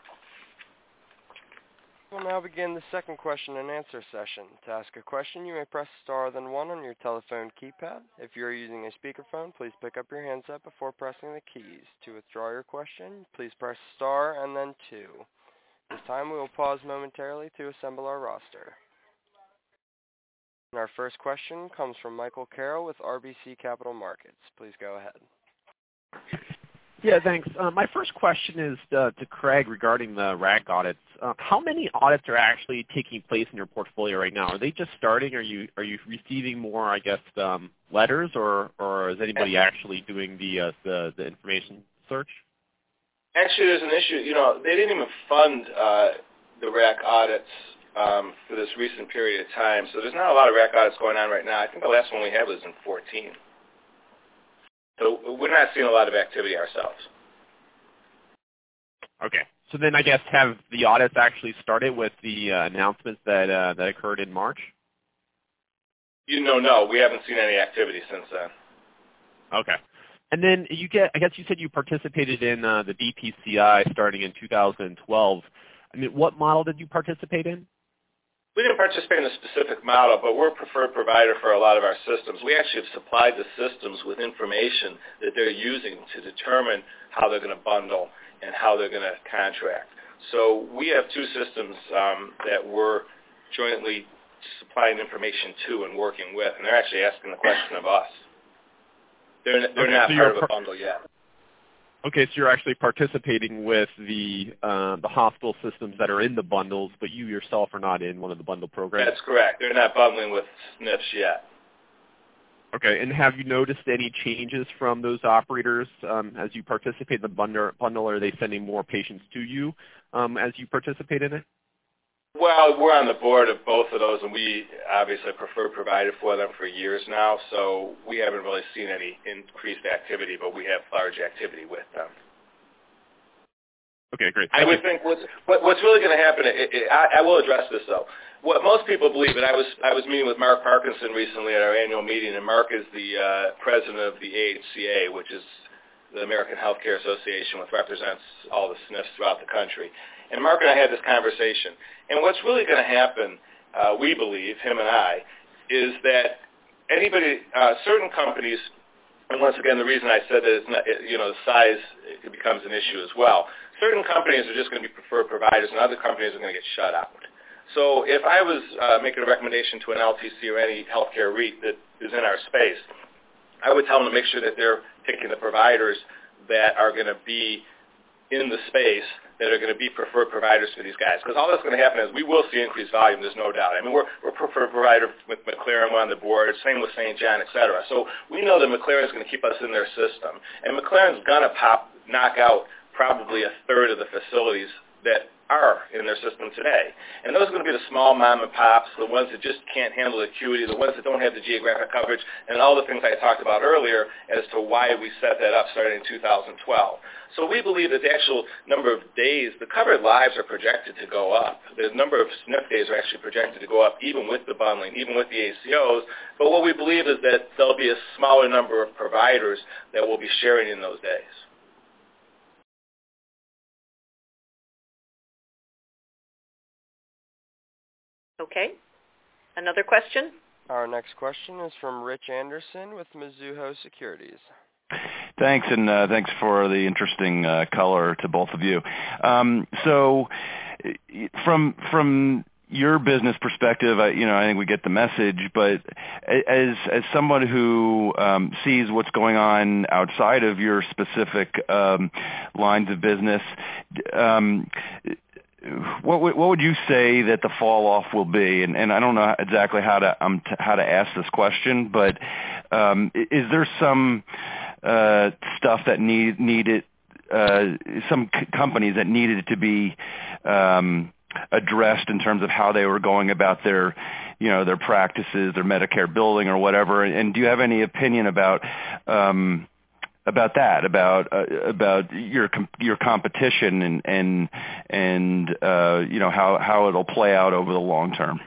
We'll now begin the second question and answer session. To ask a question, you may press star then one on your telephone keypad. If you are using a speakerphone, please pick up your handset before pressing the keys. To withdraw your question, please press star and then two. This time we will pause momentarily to assemble our roster. And our first question comes from Michael Carroll with RBC Capital Markets. Please go ahead. Yeah, thanks. My first question is to Craig regarding the RAC audits. How many audits are actually taking place in your portfolio right now? Are they just starting? Are you receiving more, I guess, letters, or is anybody actually doing the information search? Actually, there's an issue. You know, they didn't even fund the RAC audits for this recent period of time, so there's not a lot of RAC audits going on right now. I think the last one we had was in 2014. So we're not seeing a lot of activity ourselves. Okay. So then I guess have the audits actually started with the announcements that occurred in March? No, we haven't seen any activity since then. Okay. And then I guess you said you participated in the DPCI starting in 2012. I mean, what model did you participate in? we didn't participate in a specific model, but we're a preferred provider for a lot of our systems. We actually have supplied the systems with information that they're using to determine how they're going to bundle and how they're going to contract. So we have two systems that we're jointly supplying information to and working with, and they're actually asking the question of us. They're not part of a bundle yet. Okay, so you're actually participating with the hospital systems that are in the bundles, but you yourself are not in one of the bundle programs? That's correct. They're not bundling with SNFs yet. Okay, and have you noticed any changes from those operators as you participate in the bundle? Are they sending more patients to you as you participate in it? Well, we're on the board of both of those, and we obviously preferred provider for them for years now, so we haven't really seen any increased activity, but we have large activity with them. Okay, great. I would think what's really going to happen, I will address this, though. What most people believe, and I was meeting with Mark Parkinson recently at our annual meeting, and Mark is the president of the AHCA, which is the American Healthcare Association, which represents all the SNFs throughout the country. And Mark and I had this conversation. And what's really going to happen, we believe, him and I, is that certain companies, and once again, the reason I said that it's not, the size it becomes an issue as well. Certain companies are just going to be preferred providers, and other companies are going to get shut out. So if I was making a recommendation to an LTC or any healthcare REIT that is in our space, I would tell them to make sure that they're picking the providers that are going to be in the space, that are going to be preferred providers for these guys. Because all that's going to happen is we will see increased volume, there's no doubt. I mean, we're preferred provider with McLaren on the board, same with St. John, et cetera. So we know that McLaren's going to keep us in their system. And McLaren's going to knock out probably a third of the facilities that are in their system today. And those are going to be the small mom and pops, the ones that just can't handle the acuity, the ones that don't have the geographic coverage, and all the things I talked about earlier as to why we set that up starting in 2012. So we believe that the actual number of days, the covered lives are projected to go up. The number of SNF days are actually projected to go up even with the bundling, even with the ACOs. But what we believe is that there'll be a smaller number of providers that will be sharing in those days. Okay. Another question? Our next question is from Rich Anderson with Mizuho Securities. Thanks, and thanks for the interesting color to both of you. So from your business perspective, I think we get the message, but as someone who sees what's going on outside of your specific lines of business, what would you say that the fall off will be? And I don't know exactly how to ask this question, but is there some stuff that needed some companies that needed to be addressed in terms of how they were going about their practices, their Medicare billing or whatever? And do you have any opinion about that, about your competition and how it'll play out over the long term?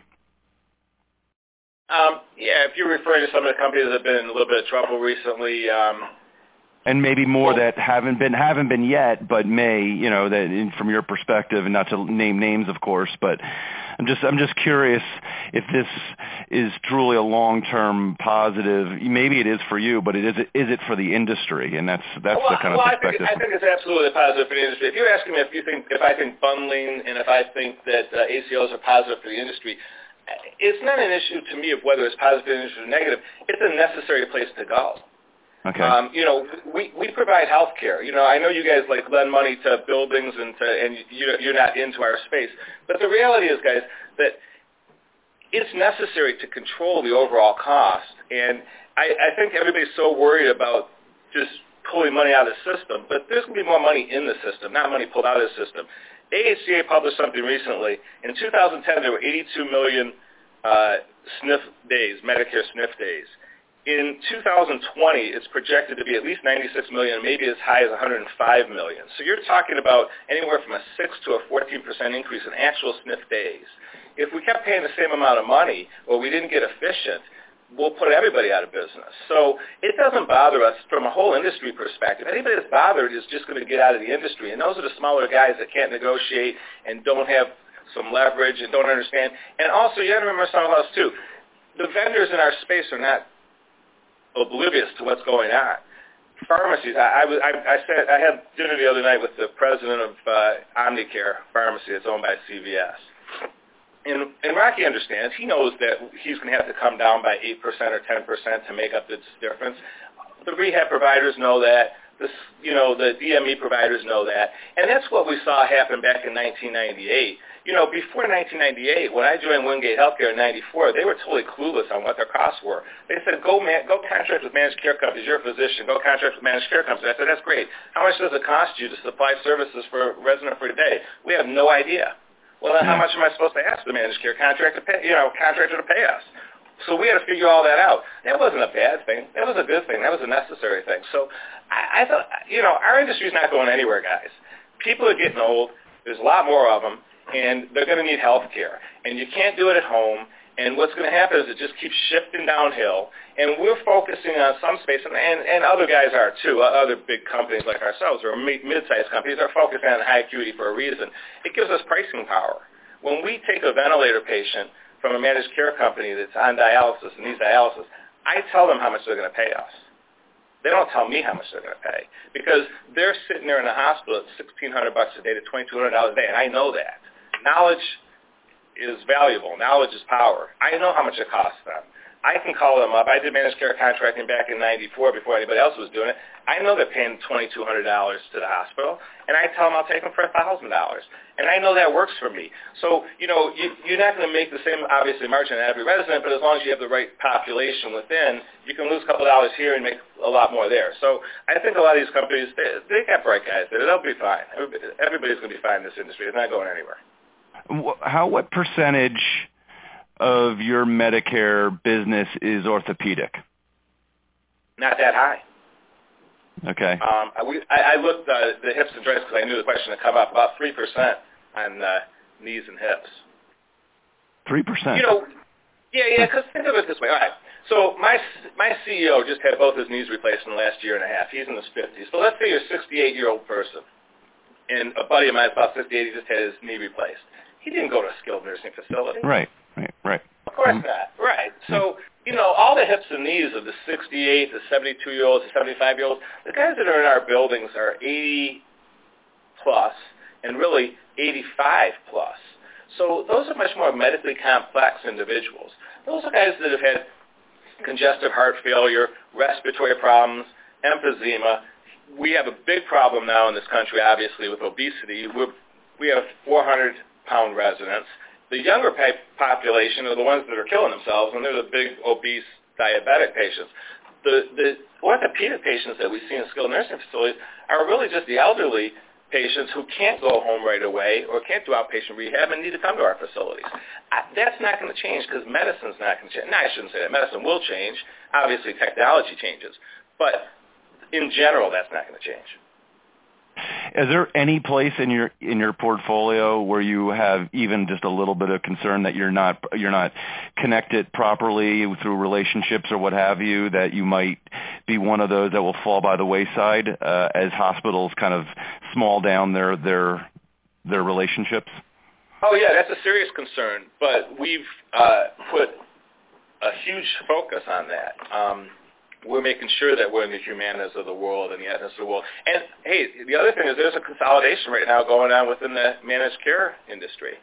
If you're referring to some of the companies that have been in a little bit of trouble recently, and maybe more that haven't been yet, but may, that from your perspective, and not to name names, of course, but I'm just curious if this is truly a long-term positive. Maybe it is for you, but is it for the industry? And that's the kind of perspective. I think it's absolutely positive for the industry. If you're asking me if I think bundling and if I think that ACOs are positive for the industry, it's not an issue to me of whether it's positive for the industry or negative. It's a necessary place to go. Okay. We provide health care. I know you guys lend money to buildings and you're not into our space. But the reality is, guys, that it's necessary to control the overall cost. And I think everybody's so worried about just pulling money out of the system. But there's going to be more money in the system, not money pulled out of the system. AHCA published something recently. In 2010, there were 82 million SNF days, Medicare SNF days. In 2020, it's projected to be at least 96 million, maybe as high as 105 million. So you're talking about anywhere from a 6 to a 14% increase in actual SNF days. If we kept paying the same amount of money or we didn't get efficient, we'll put everybody out of business. So it doesn't bother us from a whole industry perspective. Anybody that's bothered is just going to get out of the industry, and those are the smaller guys that can't negotiate and don't have some leverage and don't understand. And also, you got to remember something else too. The vendors in our space are not oblivious to what's going on. Pharmacies. I had dinner the other night with the president of Omnicare Pharmacy that's owned by CVS. And Rocky understands. He knows that he's going to have to come down by 8% or 10% to make up this difference. The rehab providers know that. The DME providers know that. And that's what we saw happen back in 1998. Before 1998, when I joined Wingate Healthcare in 94, they were totally clueless on what their costs were. They said, go contract with managed care companies. You're a physician. Go contract with managed care companies. I said, that's great. How much does it cost you to supply services for a resident for a day? We have no idea. Well, then how much am I supposed to ask the managed care contractor to pay us? So we had to figure all that out. That wasn't a bad thing. That was a good thing. That was a necessary thing. So I thought, our industry's not going anywhere, guys. People are getting old. There's a lot more of them, and they're going to need health care. And you can't do it at home. And what's going to happen is it just keeps shifting downhill. And we're focusing on some space, and other guys are too. Other big companies like ourselves or mid-sized companies are focusing on high acuity for a reason. It gives us pricing power. When we take a ventilator patient from a managed care company that's on dialysis and needs dialysis, I tell them how much they're going to pay us. They don't tell me how much they're going to pay because they're sitting there in the hospital at $1,600 a day to $2,200 a day, and I know that. Knowledge is valuable. Knowledge is power. I know how much it costs them. I can call them up. I did managed care contracting back in 94 before anybody else was doing it. I know they're paying $2,200 to the hospital, and I tell them I'll take them for $1,000. And I know that works for me. So, you're not going to make the same, obviously, margin on every resident, but as long as you have the right population within, you can lose a couple of dollars here and make a lot more there. So I think a lot of these companies, they got bright guys there. They'll be fine. Everybody's going to be fine in this industry. It's not going anywhere. What percentage of your Medicare business is orthopedic? Not that high. Okay. I looked the hips and joints because I knew the question would come up. About 3% on knees and hips. 3%. Yeah. Because think of it this way. All right. So my CEO just had both his knees replaced in the last year and a half. He's in his 50s. So let's say you're a 68-year-old person, and a buddy of mine is about 58. He just had his knee replaced. He didn't go to a skilled nursing facility. Right. Of course not. Right. So, all the hips and knees of the 68, the 72-year-olds, the 75-year-olds, the guys that are in our buildings are 80-plus and really 85-plus. So those are much more medically complex individuals. Those are guys that have had congestive heart failure, respiratory problems, emphysema. We have a big problem now in this country, obviously, with obesity. We have 400-pound residents. The younger population are the ones that are killing themselves, and they're the big obese diabetic patients. The orthopedic patients that we see in skilled nursing facilities are really just the elderly patients who can't go home right away or can't do outpatient rehab and need to come to our facilities. That's not going to change because medicine's not going to change. No, I shouldn't say that. Medicine will change. Obviously, technology changes. But in general, that's not going to change. Is there any place in your portfolio where you have even just a little bit of concern that you're not connected properly through relationships or what have you, that you might be one of those that will fall by the wayside as hospitals kind of small down their relationships? Oh yeah, that's a serious concern, but we've put a huge focus on that. We're making sure that we're in the Humanas of the world and the Aetnas of the world. And, hey, the other thing is there's a consolidation right now going on within the managed care industry.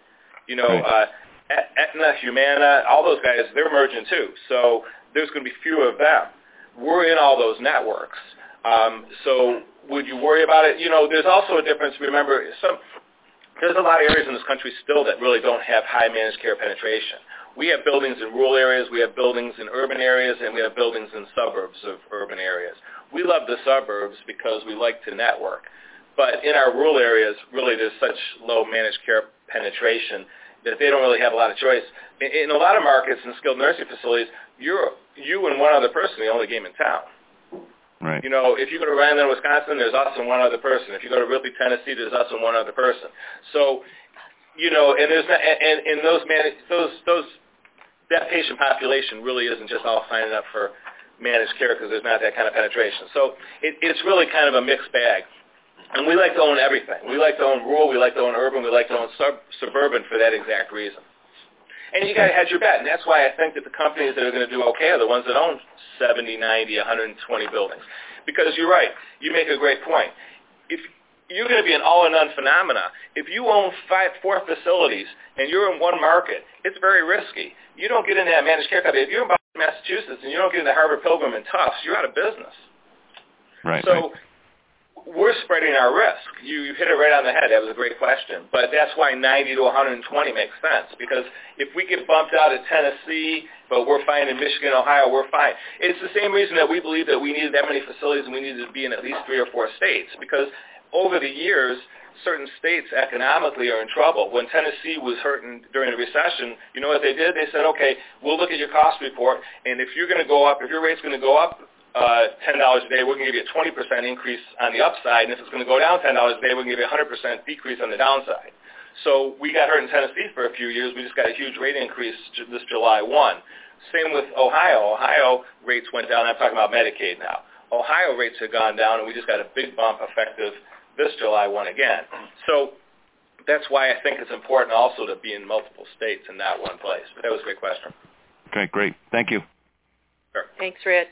Aetna, Humana, all those guys, they're merging too. So there's going to be fewer of them. We're in all those networks. So would you worry about it? There's also a difference. Remember, there's a lot of areas in this country still that really don't have high managed care penetration. We have buildings in rural areas, we have buildings in urban areas, and we have buildings in suburbs of urban areas. We love the suburbs because we like to network. But in our rural areas, really there's such low managed care penetration that they don't really have a lot of choice. In a lot of markets and skilled nursing facilities, you and one other person are the only game in town. Right. If you go to Randall, Wisconsin, there's us and one other person. If you go to Ripley, Tennessee, there's us and one other person. So, and there's not, and that patient population really isn't just all signing up for managed care because there's not that kind of penetration. So it's really kind of a mixed bag. And we like to own everything. We like to own rural, we like to own urban, we like to own suburban for that exact reason. And you got to hedge your bet, and that's why I think that the companies that are going to do okay are the ones that own 70, 90, 120 buildings. Because you're right, you make a great point. If you're going to be an all-or-none phenomena, if you own 4 facilities and you're in one market, it's very risky. You don't get into that managed care company. If you're in Massachusetts and you don't get into Harvard Pilgrim and Tufts, you're out of business. Right. So we're spreading our risk. You hit it right on the head. That was a great question. But that's why 90 to 120 makes sense, because if we get bumped out of Tennessee, but we're fine in Michigan, Ohio, we're fine. It's the same reason that we believe that we needed that many facilities and we needed to be in at least 3 or 4 states, because over the years, certain states economically are in trouble. When Tennessee was hurting during the recession, you know what they did? They said, okay, we'll look at your cost report, and if you're going to go up, if your rate's going to go up $10 a day, we're going to give you a 20% increase on the upside, and if it's going to go down $10 a day, we're going to give you a 100% decrease on the downside. So we got hurt in Tennessee for a few years. We just got a huge rate increase this July 1. Same with Ohio. Ohio rates went down. I'm talking about Medicaid now. Ohio rates have gone down, and we just got a big bump effective this July 1 again. So that's why I think it's important also to be in multiple states and not one place. But that was a great question. Okay, great. Thank you. Sure. Thanks, Rich.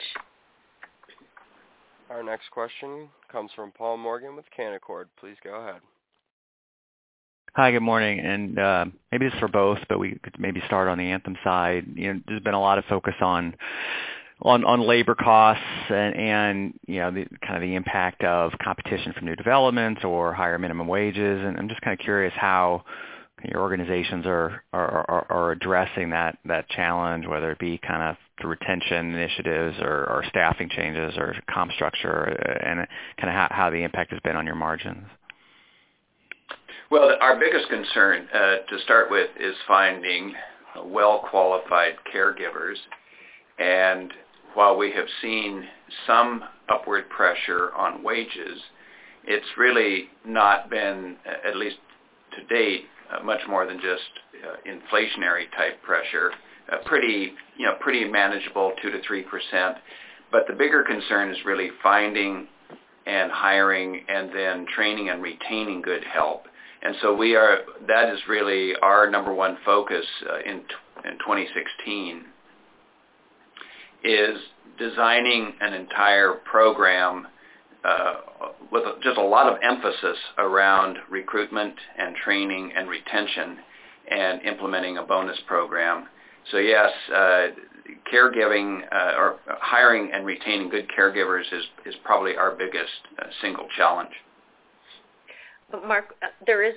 Our next question comes from Paul Morgan with Canaccord. Please go ahead. Hi, good morning. And maybe this is for both, but we could maybe start on the Anthem side. You know, there's been a lot of focus on labor costs and you know, the kind of the impact of competition from new developments or higher minimum wages. And I'm just kind of curious how your organizations are addressing that challenge, whether it be kind of through retention initiatives or staffing changes or comp structure, and kind of how the impact has been on your margins. Well, our biggest concern to start with is finding well-qualified caregivers. And while we have seen some upward pressure on wages, it's really not been, at least to date, much more than just inflationary type pressure. Pretty manageable, 2 to 3%. But the bigger concern is really finding and hiring and then training and retaining good help. And so that is really our number one focus in 2016, is designing an entire program with just a lot of emphasis around recruitment and training and retention and implementing a bonus program. So yes, caregiving or hiring and retaining good caregivers is probably our biggest single challenge. But Mark, there's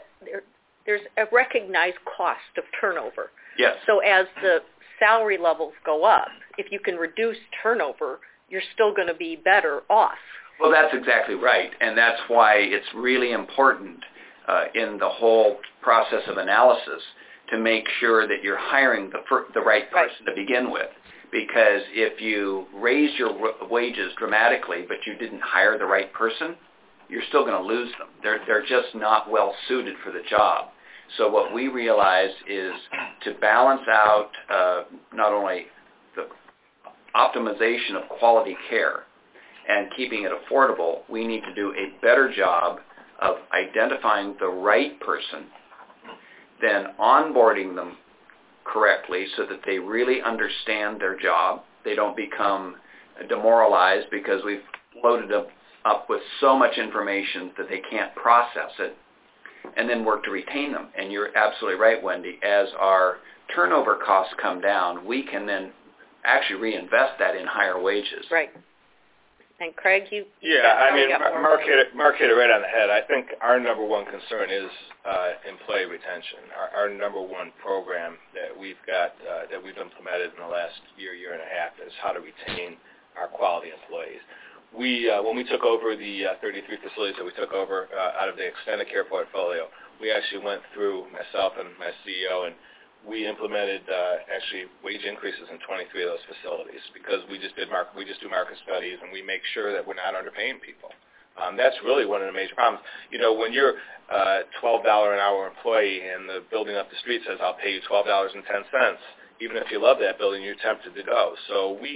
a recognized cost of turnover. Yes. So as the salary levels go up, if you can reduce turnover, you're still going to be better off. Well, that's exactly right, and that's why it's really important in the whole process of analysis to make sure that you're hiring the right person to begin with. Because if you raise your wages dramatically but you didn't hire the right person, you're still going to lose them. They're just not well suited for the job. So what we realize is to balance out not only the optimization of quality care and keeping it affordable, we need to do a better job of identifying the right person, then onboarding them correctly so that they really understand their job. They don't become demoralized because we've loaded them up with so much information that they can't process it, and then work to retain them. And you're absolutely right, Wendy. As our turnover costs come down, we can then actually reinvest that in higher wages. Right. And Craig, Mark hit it right on the head. I think our number one concern is employee retention. Our number one program that we've got that we've implemented in the last year and a half is how to retain our quality employees. When we took over the 33 facilities that we took over out of the extended care portfolio, we actually went through, myself and my CEO, and we implemented actually wage increases in 23 of those facilities because we just do market studies and we make sure that we're not underpaying people. That's really one of the major problems. You know, when you're a $12 an hour employee and the building up the street says, I'll pay you $12.10, even if you love that building, you're tempted to go. So we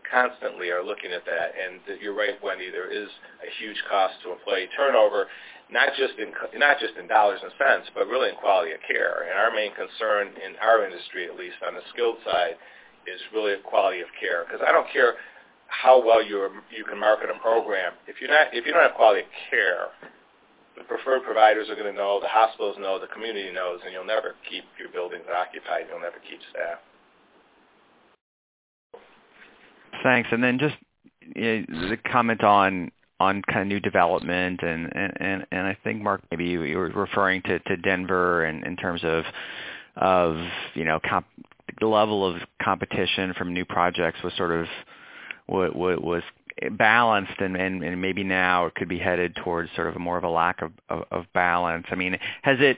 constantly are looking at that. And you're right, Wendy, there is a huge cost to employee turnover, not just in dollars and cents, but really in quality of care. And our main concern in our industry, at least on the skilled side, is really quality of care. Because I don't care how well you can market a program. If you don't have quality of care, the preferred providers are going to know, the hospitals know, the community knows, and you'll never keep your buildings occupied. You'll never keep staff. Thanks. And then just the comment on kind of new development, and I think, Mark, maybe you were referring to Denver and in terms of the level of competition from new projects was sort of was balanced, and maybe now it could be headed towards sort of more of a lack of balance. I mean, has it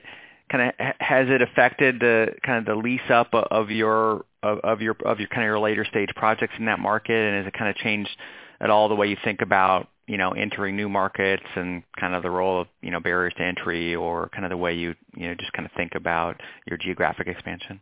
affected the lease up of your later stage projects in that market, and has it kind of changed at all the way you think about entering new markets and kind of the role of barriers to entry, or kind of the way you just kind of think about your geographic expansion?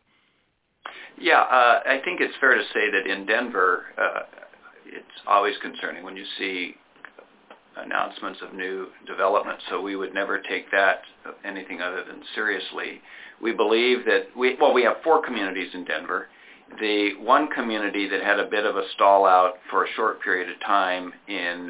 Yeah, I think it's fair to say that in Denver, it's always concerning when you see announcements of new development, so we would never take that anything other than seriously. We believe that we have 4 communities in Denver. The one community that had a bit of a stall out for a short period of time in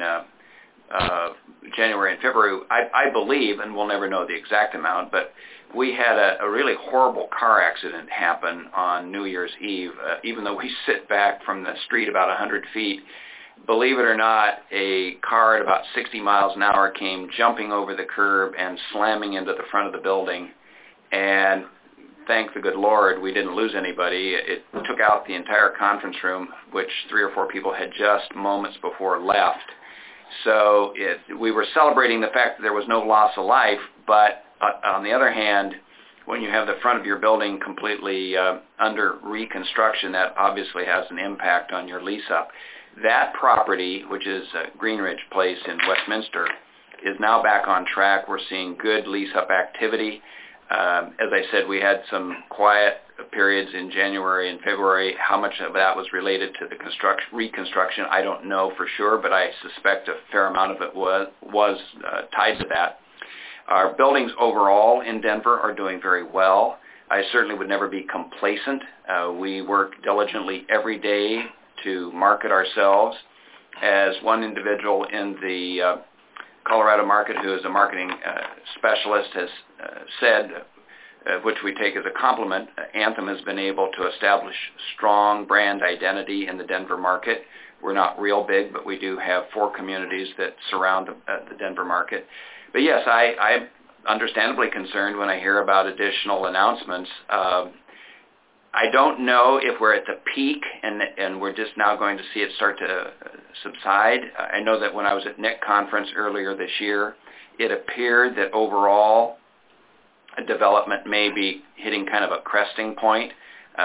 January and February, I believe, and we'll never know the exact amount, but we had a really horrible car accident happen on New Year's Eve. Even though we sit back from the street about 100 feet, believe it or not, a car at about 60 miles an hour came jumping over the curb and slamming into the front of the building. And thank the good Lord, we didn't lose anybody. It took out the entire conference room, which 3 or 4 people had just moments before left. So we were celebrating the fact that there was no loss of life, but on the other hand, when you have the front of your building completely under reconstruction, that obviously has an impact on your lease up. That property, which is Greenridge Place in Westminster, is now back on track. We're seeing good lease up activity. As I said, we had some quiet periods in January and February. How much of that was related to the reconstruction, I don't know for sure, but I suspect a fair amount of it was tied to that. Our buildings overall in Denver are doing very well. I certainly would never be complacent. We work diligently every day to market ourselves. As one individual in the Colorado market who is a marketing specialist has said, which we take as a compliment, Anthem has been able to establish strong brand identity in the Denver market. We're not real big, but we do have 4 communities that surround the Denver market. But yes, I'm understandably concerned when I hear about additional announcements. I don't know if we're at the peak and we're just now going to see it start to subside. I know that when I was at NIC conference earlier this year, it appeared that overall development may be hitting kind of a cresting point,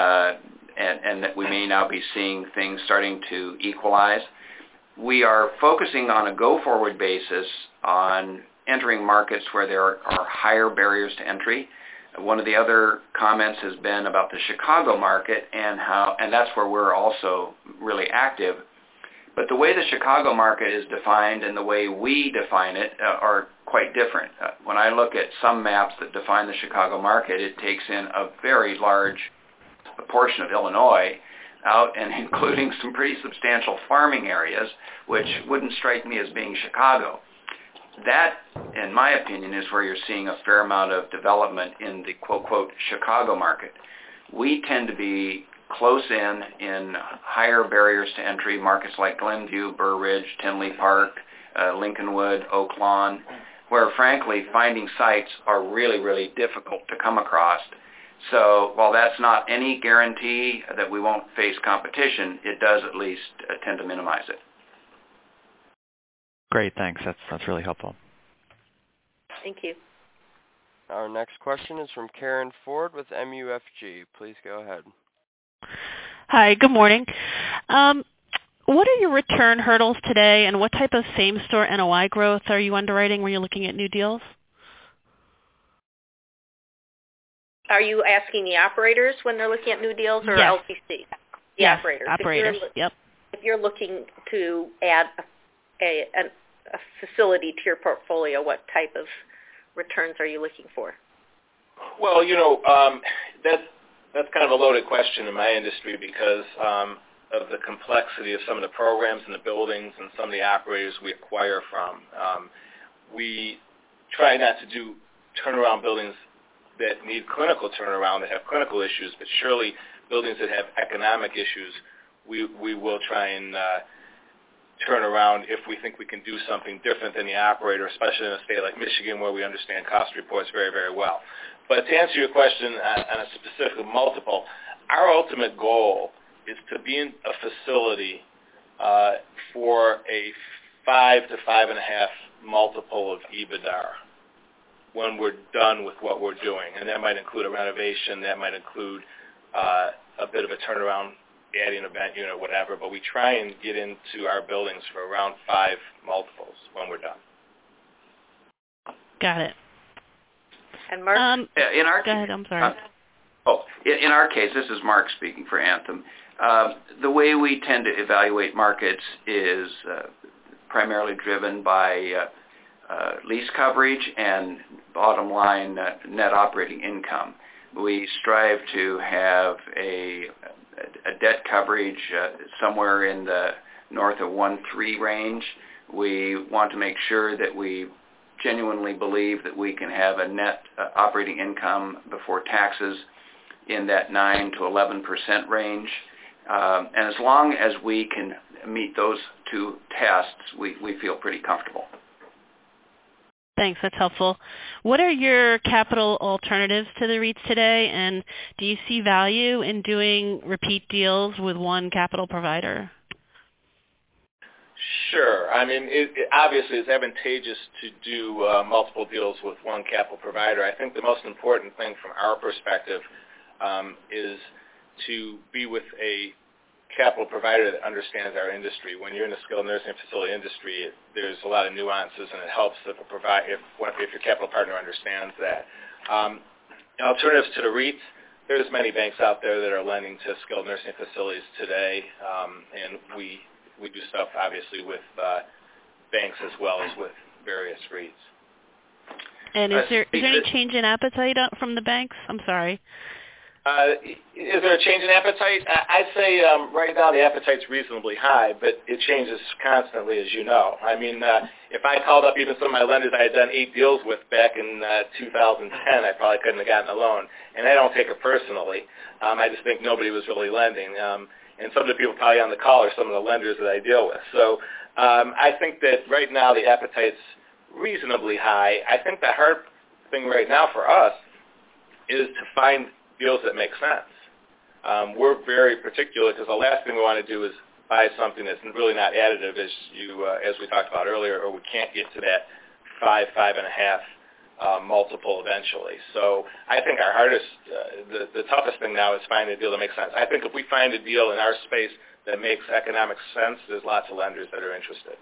and that we may now be seeing things starting to equalize. We are focusing on a go-forward basis on entering markets where there are higher barriers to entry. One of the other comments has been about the Chicago market and that's where we're also really active. But the way the Chicago market is defined and the way we define it are quite different. When I look at some maps that define the Chicago market, it takes in a very large portion of Illinois out and including some pretty substantial farming areas, which wouldn't strike me as being Chicago. That, in my opinion, is where you're seeing a fair amount of development in the quote-quote Chicago market. We tend to be close in higher barriers to entry markets like Glenview, Burr Ridge, Tinley Park, Lincolnwood, Oak Lawn, where frankly finding sites are really, really difficult to come across. So while that's not any guarantee that we won't face competition, it does at least tend to minimize it. Great, thanks. That's really helpful. Thank you. Our next question is from Karen Ford with MUFG. Please go ahead. Hi, good morning. What are your return hurdles today, and what type of same-store NOI growth are you underwriting when you're looking at new deals? Are you asking the operators when they're looking at new deals, or yes. LTC? Yes, Operators. Operators, yep. if you're looking to add a facility to your portfolio, what type of returns are you looking for? Well, that's kind of a loaded question in my industry because of the complexity of some of the programs and the buildings and some of the operators we acquire from. We try not to do turnaround buildings that need clinical turnaround, that have clinical issues, but surely buildings that have economic issues, we will try and turn around if we think we can do something different than the operator, especially in a state like Michigan where we understand cost reports very, very well. But to answer your question on a specific multiple, our ultimate goal is to be in a facility for a 5 to 5.5 multiple of EBITDA when we're done with what we're doing. And that might include a renovation, that might include a bit of a turnaround, adding a vent unit, whatever, but we try and get into our buildings for around 5 multiples when we're done. Got it. And Mark? In our go ahead, I'm sorry. In our case, this is Mark speaking for Anthem. The way we tend to evaluate markets is primarily driven by lease coverage and bottom line net operating income. We strive to have a debt coverage somewhere in the north of 1.3 range. We want to make sure that we genuinely believe that we can have a net operating income before taxes in that 9 to 11% range. And as long as we can meet those two tests, we feel pretty comfortable. Thanks, that's helpful. What are your capital alternatives to the REITs today, and do you see value in doing repeat deals with one capital provider? Sure. I mean, obviously it's advantageous to do multiple deals with one capital provider. I think the most important thing from our perspective is to be with a capital provider that understands our industry. When you're in the skilled nursing facility industry, there's a lot of nuances, and it helps if your capital partner understands that. Alternatives to the REITs, there's many banks out there that are lending to skilled nursing facilities today, and we do stuff obviously with banks as well as with various REITs. And is there any change in appetite from the banks? I'm sorry. Is there a change in appetite? I'd say right now the appetite's reasonably high, but it changes constantly, as you know. I mean, if I called up even some of my lenders I had done 8 deals with back in 2010, I probably couldn't have gotten a loan. And I don't take it personally. I just think nobody was really lending. And some of the people probably on the call are some of the lenders that I deal with. So I think that right now the appetite's reasonably high. I think the hard thing right now for us is to find deals that make sense. We're very particular because the last thing we want to do is buy something that's really not additive, as we talked about earlier, or we can't get to that 5.5 multiple eventually. So I think our hardest, the toughest thing now is finding a deal that makes sense. I think if we find a deal in our space that makes economic sense, there's lots of lenders that are interested.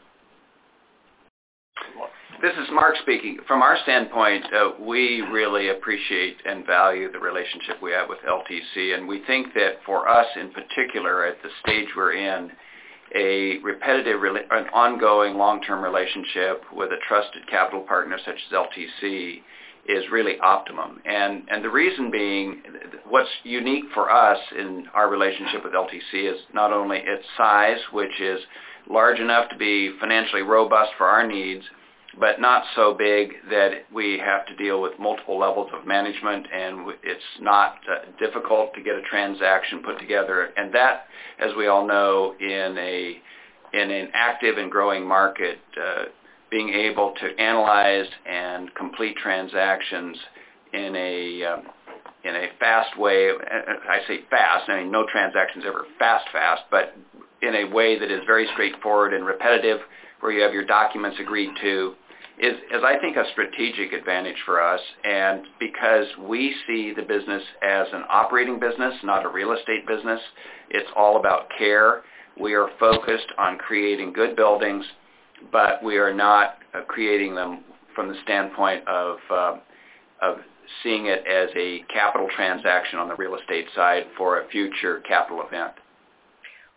This is Mark speaking. From our standpoint, we really appreciate and value the relationship we have with LTC, and we think that for us in particular, at the stage we're in, a repetitive, an ongoing long-term relationship with a trusted capital partner such as LTC is really optimum. And the reason being, what's unique for us in our relationship with LTC is not only its size, which is large enough to be financially robust for our needs, but not so big that we have to deal with multiple levels of management, and it's not difficult to get a transaction put together. And that, as we all know, in an active and growing market, being able to analyze and complete transactions in a fast way. I say fast, I mean no transaction's ever fast, but in a way that is very straightforward and repetitive, where you have your documents agreed to, is I think a strategic advantage for us. And because we see the business as an operating business, not a real estate business, it's all about care. We are focused on creating good buildings, but we are not creating them from the standpoint of seeing it as a capital transaction on the real estate side for a future capital event.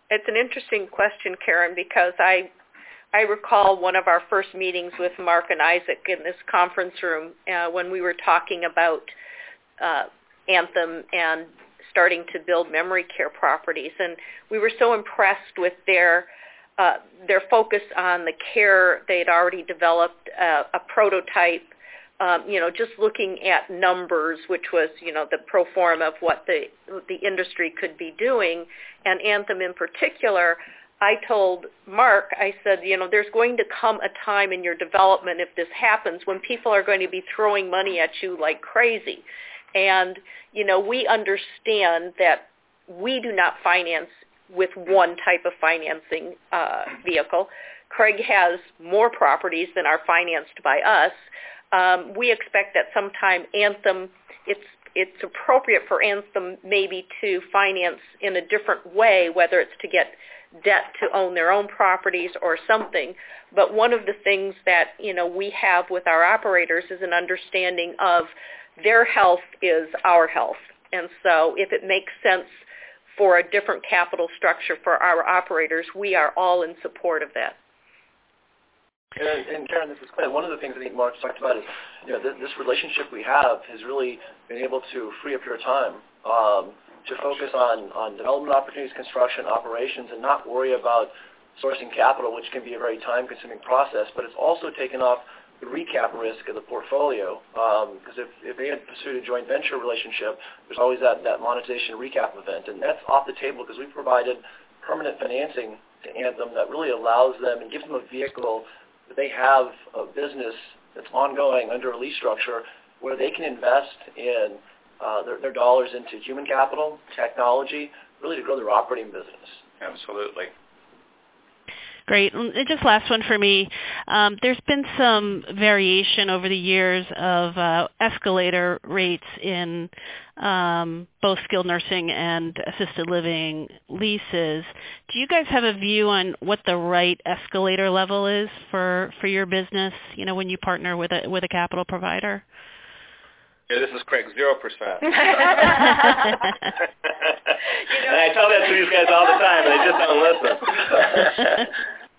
It's an interesting question, Karen, because I recall one of our first meetings with Mark and Isaac in this conference room when we were talking about Anthem and starting to build memory care properties, and we were so impressed with their focus on the care. They had already developed a prototype, just looking at numbers, which was, the pro forma of what the industry could be doing, and Anthem in particular. I told Mark, I said, there's going to come a time in your development, if this happens, when people are going to be throwing money at you like crazy. And, we understand that we do not finance with one type of financing vehicle. Craig has more properties than are financed by us. We expect that sometime Anthem, it's appropriate for Anthem maybe to finance in a different way, whether it's to get debt to own their own properties or something. But one of the things that, we have with our operators is an understanding of their health is our health. And so if it makes sense for a different capital structure for our operators, we are all in support of that. And Karen, this is Clint. One of the things I think Mark's talked about is, this relationship we have has really been able to free up your time to focus on development opportunities, construction, operations, and not worry about sourcing capital, which can be a very time-consuming process. But it's also taken off the recap risk of the portfolio, because if they had pursued a joint venture relationship, there's always that monetization recap event, and that's off the table because we provided permanent financing to Anthem that really allows them and gives them a vehicle that they have a business that's ongoing under a lease structure where they can invest in their dollars into human capital, technology, really to grow their operating business. Absolutely. Great. And just last one for me. There's been some variation over the years of escalator rates in both skilled nursing and assisted living leases. Do you guys have a view on what the right escalator level is for your business, when you partner with a capital provider? Yeah, this is Craig, 0%. And I tell that to these guys all the time, and they just don't listen.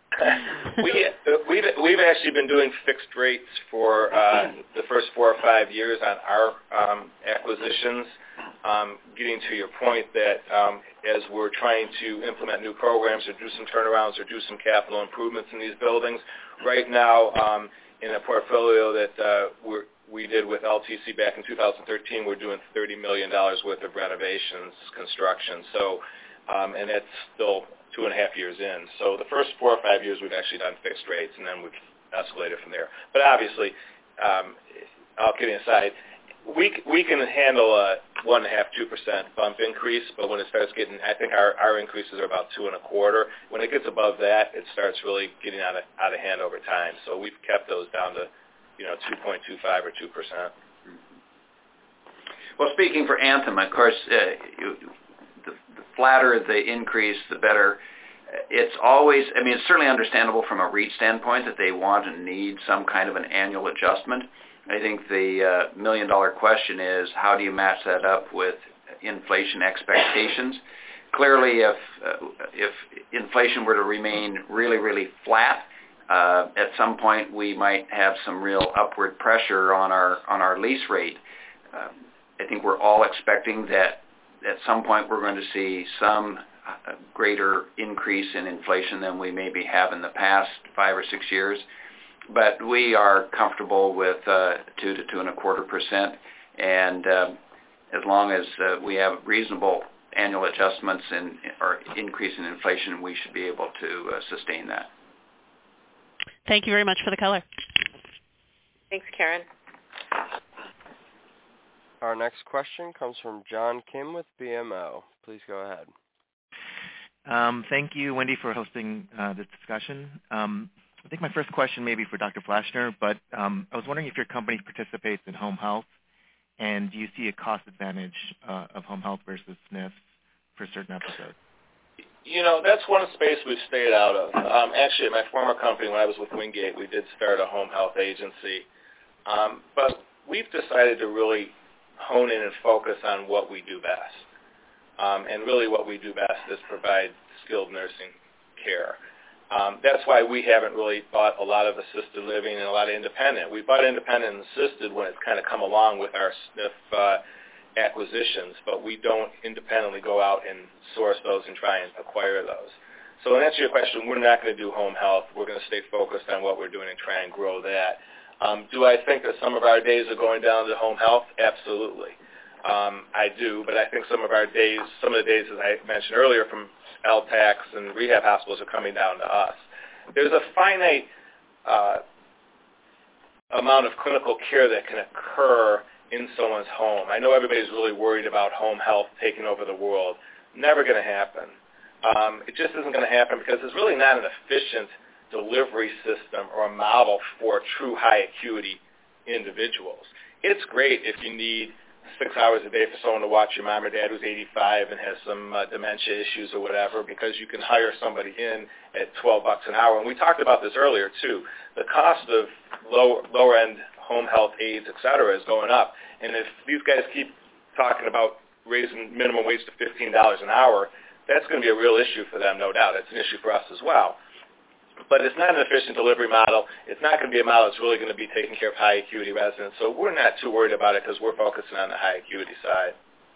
We've actually been doing fixed rates for the first 4 or 5 years on our acquisitions. Getting to your point that as we're trying to implement new programs or do some turnarounds or do some capital improvements in these buildings, right now in a portfolio that we did with LTC back in 2013, we're doing $30 million worth of renovations, construction. So, and that's still 2.5 years in. So the first 4 or 5 years we've actually done fixed rates, and then we've escalated from there. But obviously, all kidding aside, we can handle a 1.5-2% bump increase, but when it starts getting, I think our increases are about 2.25. When it gets above that, it starts really getting out of hand over time. So we've kept those down to 2.25 or 2%. Well, speaking for Anthem, of course, the flatter the increase, the better. It's always, it's certainly understandable from a REIT standpoint that they want and need some kind of an annual adjustment. I think the million-dollar question is, how do you match that up with inflation expectations? Clearly, if inflation were to remain really, really flat, at some point we might have some real upward pressure on our lease rate. I think we're all expecting that at some point we're going to see some greater increase in inflation than we maybe have in the past 5 or 6 years. But we are comfortable with 2 to 2.25%, and as long as we have reasonable annual adjustments or increase in inflation, we should be able to sustain that. Thank you very much for the color. Thanks, Karen. Our next question comes from John Kim with BMO. Please go ahead. Thank you, Wendy, for hosting this discussion. I think my first question may be for Dr. Flashner, but I was wondering if your company participates in home health, and do you see a cost advantage of home health versus SNFs for certain episodes? That's one space we've stayed out of. Actually, at my former company, when I was with Wingate, we did start a home health agency. But we've decided to really hone in and focus on what we do best. And really what we do best is provide skilled nursing care. That's why we haven't really bought a lot of assisted living and a lot of independent. We bought independent and assisted when it's kind of come along with our SNF acquisitions, but we don't independently go out and source those and try and acquire those. So in answer to your question, we're not going to do home health. We're going to stay focused on what we're doing and try and grow that. Do I think that some of our days are going down to home health? Absolutely. I do, but I think some of the days, as I mentioned earlier, from LTACs and rehab hospitals are coming down to us. There's a finite amount of clinical care that can occur in someone's home. I know everybody's really worried about home health taking over the world. Never going to happen. It just isn't going to happen because it's really not an efficient delivery system or a model for true high acuity individuals. It's great if you need 6 hours a day for someone to watch your mom or dad who's 85 and has some dementia issues or whatever, because you can hire somebody in at $12 an hour. And we talked about this earlier too. The cost of lower end home health aides, et cetera, is going up. And if these guys keep talking about raising minimum wage to $15 an hour, that's going to be a real issue for them, no doubt. It's an issue for us as well. But it's not an efficient delivery model. It's not going to be a model that's really going to be taking care of high acuity residents. So we're not too worried about it because we're focusing on the high acuity side.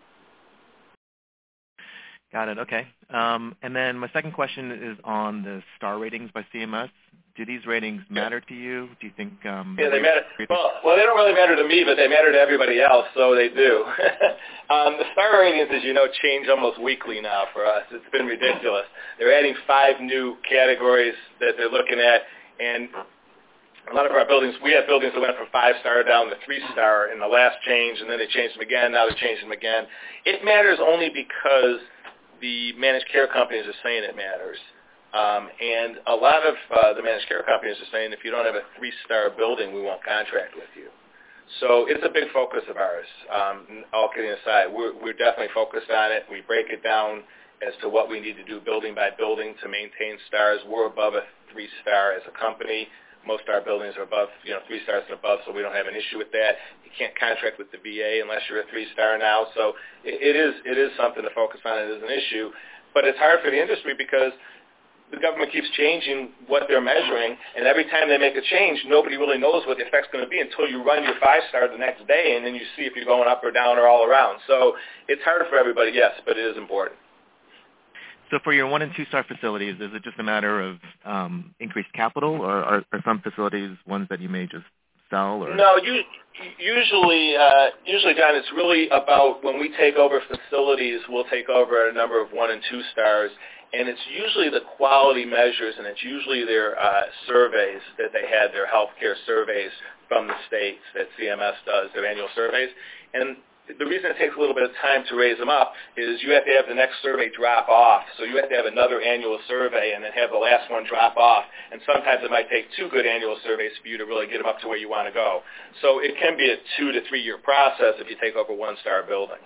Got it. Okay. And then my second question is on the star ratings by CMS. Do these ratings matter to you? Do you think? Yeah, they matter. Well, they don't really matter to me, but they matter to everybody else, so they do. The star ratings, as you know, change almost weekly now for us. It's been ridiculous. They're adding 5 new categories that they're looking at, and a lot of our buildings, we have buildings that went from 5-star down to 3-star in the last change, and then they changed them again. Now they're changing them again. It matters only because the managed care companies are saying it matters. And a lot of the managed care companies are saying if you don't have a 3-star building, we won't contract with you. So it's a big focus of ours. All kidding aside, we're definitely focused on it. We break it down as to what we need to do building by building to maintain stars. We're above a 3-star as a company. Most of our buildings are above, 3 stars and above, so we don't have an issue with that. You can't contract with the VA unless you're a 3-star now. So it is something to focus on. It is an issue. But it's hard for the industry because the government keeps changing what they're measuring, and every time they make a change, nobody really knows what the effect's going to be until you run your 5-star the next day, and then you see if you're going up or down or all around. So it's harder for everybody, yes, but it is important. So for your 1- and 2-star facilities, is it just a matter of increased capital, or are some facilities ones that you may just sell? Or? No, usually, John, it's really about when we take over facilities, we'll take over a number of 1 and 2 stars, and it's usually the quality measures, and it's usually their surveys that they had, their healthcare surveys from the states that CMS does, their annual surveys. And the reason it takes a little bit of time to raise them up is you have to have the next survey drop off. So you have to have another annual survey and then have the last one drop off. And sometimes it might take 2 good annual surveys for you to really get them up to where you want to go. So it can be a 2 to 3 year process if you take over 1-star buildings.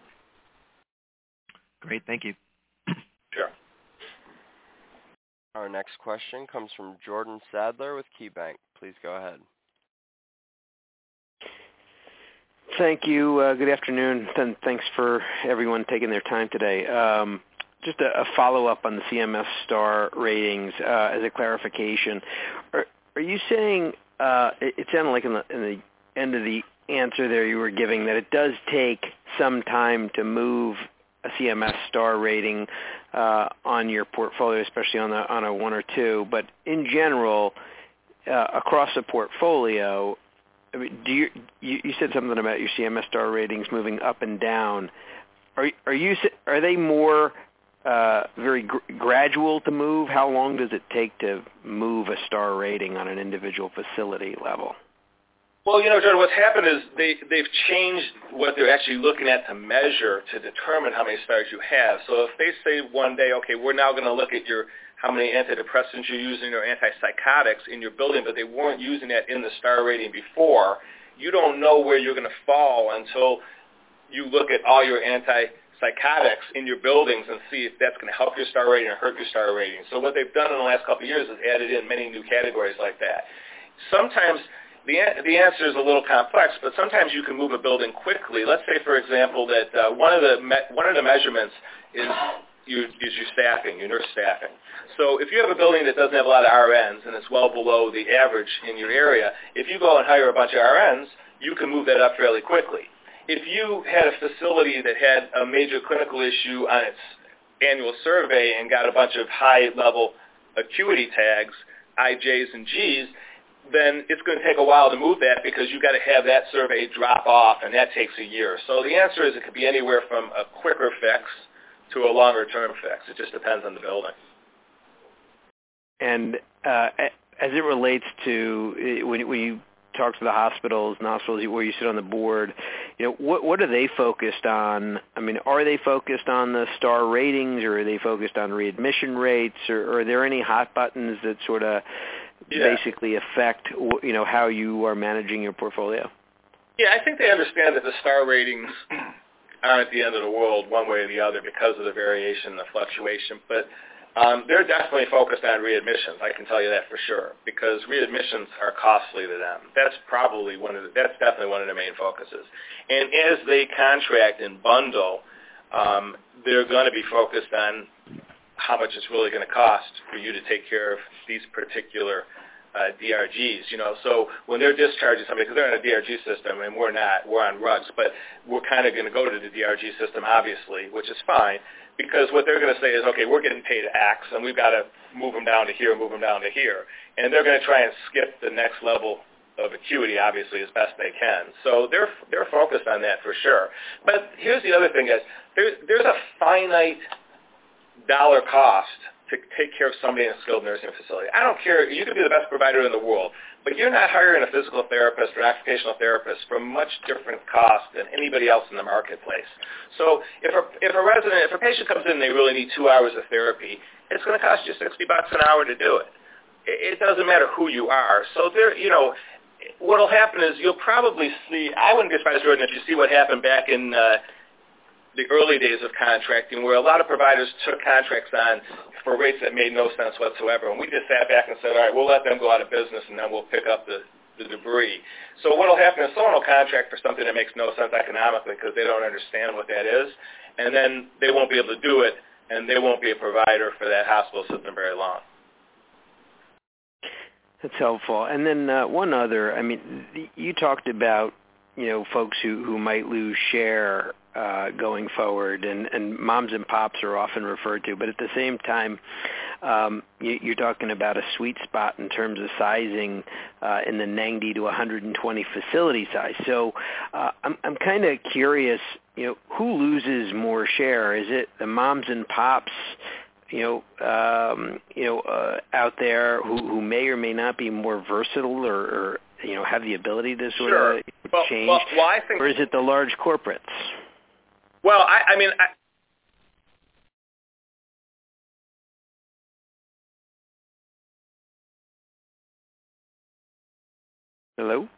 Great. Thank you. Sure. Our next question comes from Jordan Sadler with KeyBank. Please go ahead. Thank you. Good afternoon, and thanks for everyone taking their time today. Just a follow-up on the CMS star ratings as a clarification. Are you saying, it sounded like in the end of the answer there you were giving, that it does take some time to move a CMS star rating on your portfolio, especially on a 1 or 2, but in general, across the portfolio, I mean, you said something about your CMS star ratings moving up and down. Are they more very gradual to move? How long does it take to move a star rating on an individual facility level? Well, Jordan, what's happened is they've changed what they're actually looking at to measure to determine how many stars you have. So if they say one day, okay, we're now going to look at how many antidepressants you're using or antipsychotics in your building, but they weren't using that in the star rating before, you don't know where you're going to fall until you look at all your antipsychotics in your buildings and see if that's going to help your star rating or hurt your star rating. So what they've done in the last couple of years is added in many new categories like that. Sometimes The answer is a little complex, but sometimes you can move a building quickly. Let's say, for example, that one of the measurements is your staffing, your nurse staffing. So if you have a building that doesn't have a lot of RNs and it's well below the average in your area, if you go and hire a bunch of RNs, you can move that up fairly quickly. If you had a facility that had a major clinical issue on its annual survey and got a bunch of high-level acuity tags, IJs and Gs, then it's going to take a while to move that because you've got to have that survey drop off, and that takes a year. So the answer is it could be anywhere from a quicker fix to a longer-term fix. It just depends on the building. And as it relates to when you talk to the hospitals and hospitals where you sit on the board, what are they focused on? I mean, are they focused on the star ratings, or are they focused on readmission rates, or are there any hot buttons that sort of basically affect how you are managing your portfolio? Yeah, I think they understand that the star ratings aren't the end of the world one way or the other because of the variation, the fluctuation, but they're definitely focused on readmissions. I can tell you that for sure, because readmissions are costly to them. That's definitely one of their main focuses. And as they contract and bundle, they're going to be focused on how much it's really going to cost for you to take care of these particular DRGs. So when they're discharging somebody, because they're in a DRG system and we're not, we're on RUGs, but we're kind of going to go to the DRG system, obviously, which is fine. Because what they're going to say is, okay, we're getting paid X, and we've got to move them down to here, move them down to here. And they're going to try and skip the next level of acuity, obviously, as best they can. So they're focused on that for sure. But here's the other thing, guys. There's a finite dollar cost to take care of somebody in a skilled nursing facility. I don't care. You could be the best provider in the world, but you're not hiring a physical therapist or occupational therapist for much different cost than anybody else in the marketplace. So if a patient comes in and they really need 2 hours of therapy, it's going to cost you $60 an hour to do it. It doesn't matter who you are. So what will happen is you'll probably see, I wouldn't be surprised, Jordan, if you see what happened back in the early days of contracting, where a lot of providers took contracts on for rates that made no sense whatsoever. And we just sat back and said, all right, we'll let them go out of business, and then we'll pick up the debris. So what will happen is someone will contract for something that makes no sense economically because they don't understand what that is, and then they won't be able to do it, and they won't be a provider for that hospital system very long. That's helpful. And then one other, I mean, you talked about, folks who might lose share going forward, and moms and pops are often referred to, but at the same time, you're talking about a sweet spot in terms of sizing in the 90 to 120 facility size. So I'm kind of curious, who loses more share? Is it the moms and pops, out there who may or may not be more versatile or have the ability to sort of change, I think, or is it the large corporates? Well, I mean, Hello?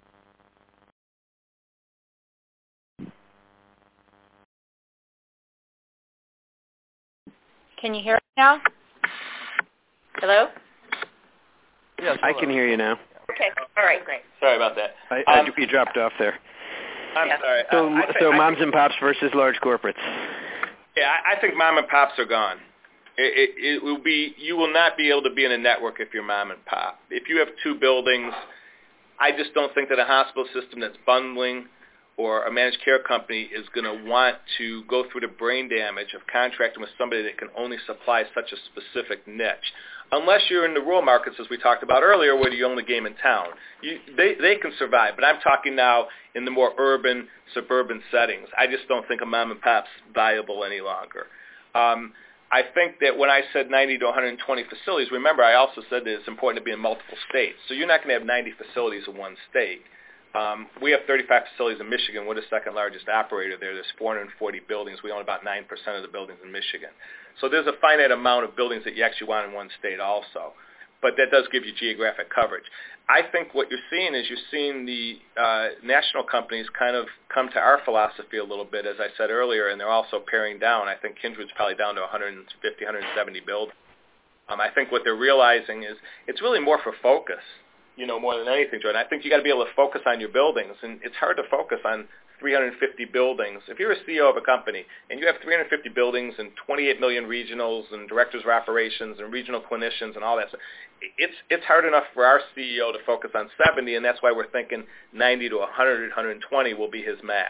Can you hear me now? Hello? Yes, I can hear you now. Okay. All right, great. Sorry about that. You dropped off there. I'm sorry. So moms and pops versus large corporates. Yeah, I think mom and pops are gone. It will be. You will not be able to be in a network if you're mom and pop. If you have two buildings, I just don't think that a hospital system that's bundling or a managed care company is going to want to go through the brain damage of contracting with somebody that can only supply such a specific niche. Unless you're in the rural markets, as we talked about earlier, where you're the only game in town. They can survive, but I'm talking now in the more urban, suburban settings. I just don't think a mom and pop's viable any longer. I think that when I said 90 to 120 facilities, remember I also said that it's important to be in multiple states. So you're not going to have 90 facilities in one state. We have 35 facilities in Michigan. We're the second largest operator there. There's 440 buildings. We own about 9% of the buildings in Michigan. So there's a finite amount of buildings that you actually want in one state also. But that does give you geographic coverage. I think what you're seeing is you're seeing the national companies kind of come to our philosophy a little bit, as I said earlier, and they're also paring down. I think Kindred's probably down to 150, 170 buildings. I think what they're realizing is it's really more for focus. more than anything, Jordan. I think you got to be able to focus on your buildings, and it's hard to focus on 350 buildings. If you're a CEO of a company and you have 350 buildings and 28 million regionals and directors of operations and regional clinicians and all that stuff, it's hard enough for our CEO to focus on 70, and that's why we're thinking 90 to 100, 120 will be his max.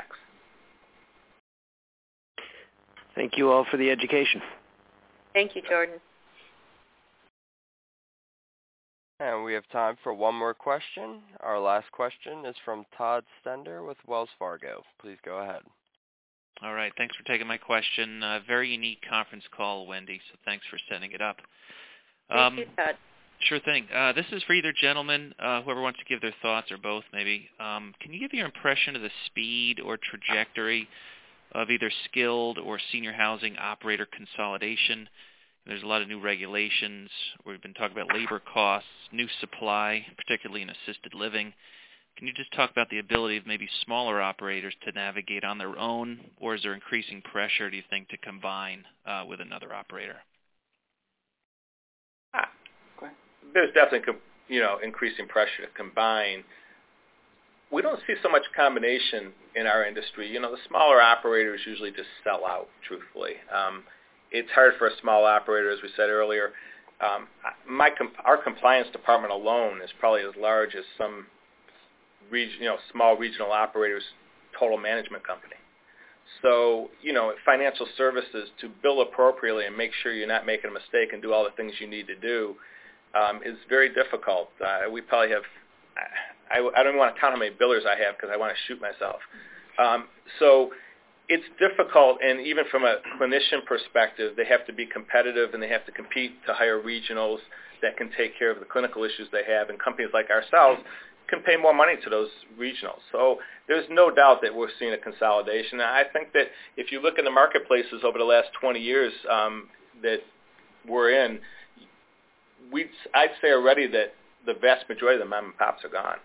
Thank you all for the education. Thank you, Jordan. And we have time for one more question. Our last question is from Todd Stender with Wells Fargo. Please go ahead. All right. Thanks for taking my question. Very unique conference call, Wendy, so thanks for setting it up. Thank you, Todd. Sure thing. This is for either gentleman, whoever wants to give their thoughts, or both maybe. Can you give your impression of the speed or trajectory of either skilled or senior housing operator consolidation? There's a lot of new regulations. We've been talking about labor costs, new supply, particularly in assisted living. Can you just talk about the ability of maybe smaller operators to navigate on their own, or is there increasing pressure, do you think, to combine with another operator? There's definitely, increasing pressure to combine. We don't see so much combination in our industry. The smaller operators usually just sell out, truthfully. It's hard for a small operator, as we said earlier. Our compliance department alone is probably as large as some small regional operators' total management company. So, financial services, to bill appropriately and make sure you're not making a mistake and do all the things you need to do is very difficult. We probably have, I don't even want to count how many billers I have because I want to shoot myself. So it's difficult, and even from a clinician perspective, they have to be competitive and they have to compete to hire regionals that can take care of the clinical issues they have, and companies like ourselves can pay more money to those regionals. So there's no doubt that we're seeing a consolidation. And I think that if you look in the marketplaces over the last 20 years that we're in, I'd say already that the vast majority of the mom and pops are gone.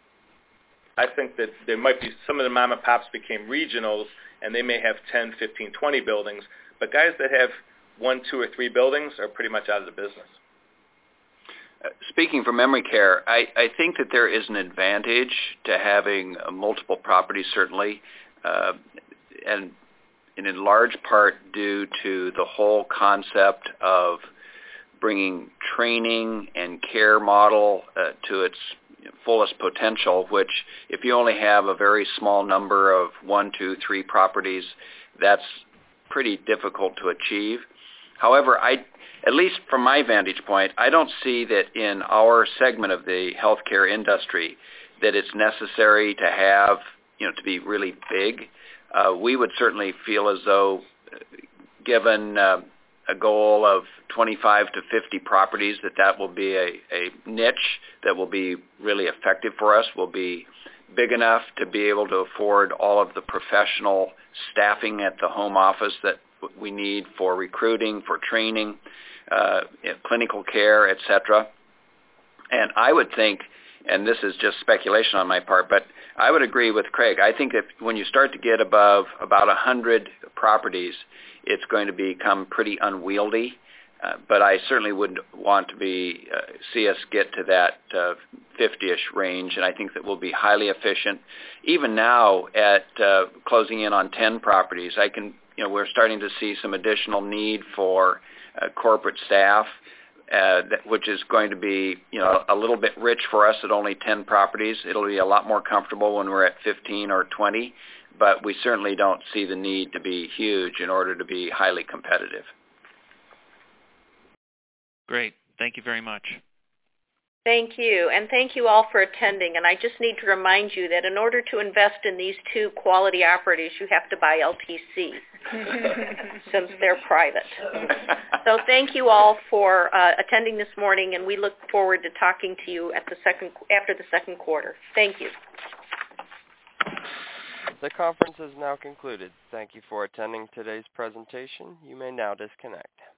I think that there might be some of the mom and pops became regionals, and they may have 10, 15, 20 buildings, but guys that have 1, 2, or 3 buildings are pretty much out of the business. Speaking for memory care, I think that there is an advantage to having multiple properties, certainly, and in large part due to the whole concept of bringing training and care model to its fullest potential, which if you only have a very small number of 1, 2, 3 properties, that's pretty difficult to achieve. However, at least from my vantage point, I don't see that in our segment of the healthcare industry that it's necessary to have, to be really big. We would certainly feel as though, given a goal of 25 to 50 properties, that will be a niche that will be really effective for us, will be big enough to be able to afford all of the professional staffing at the home office that we need for recruiting, for training, clinical care, etc. And I would think, and this is just speculation on my part, but I would agree with Craig. I think that when you start to get above about 100 properties, it's going to become pretty unwieldy. But I certainly would want to see us get to that 50-ish range, and I think that we'll be highly efficient. Even now, at closing in on 10 properties, we're starting to see some additional need for corporate staff, which is going to be, a little bit rich for us at only 10 properties. It'll be a lot more comfortable when we're at 15 or 20, but we certainly don't see the need to be huge in order to be highly competitive. Great. Thank you very much. Thank you, and thank you all for attending. And I just need to remind you that in order to invest in these 2 quality operators, you have to buy LTC, since they're private. So thank you all for attending this morning, and we look forward to talking to you after the second quarter. Thank you. The conference is now concluded. Thank you for attending today's presentation. You may now disconnect.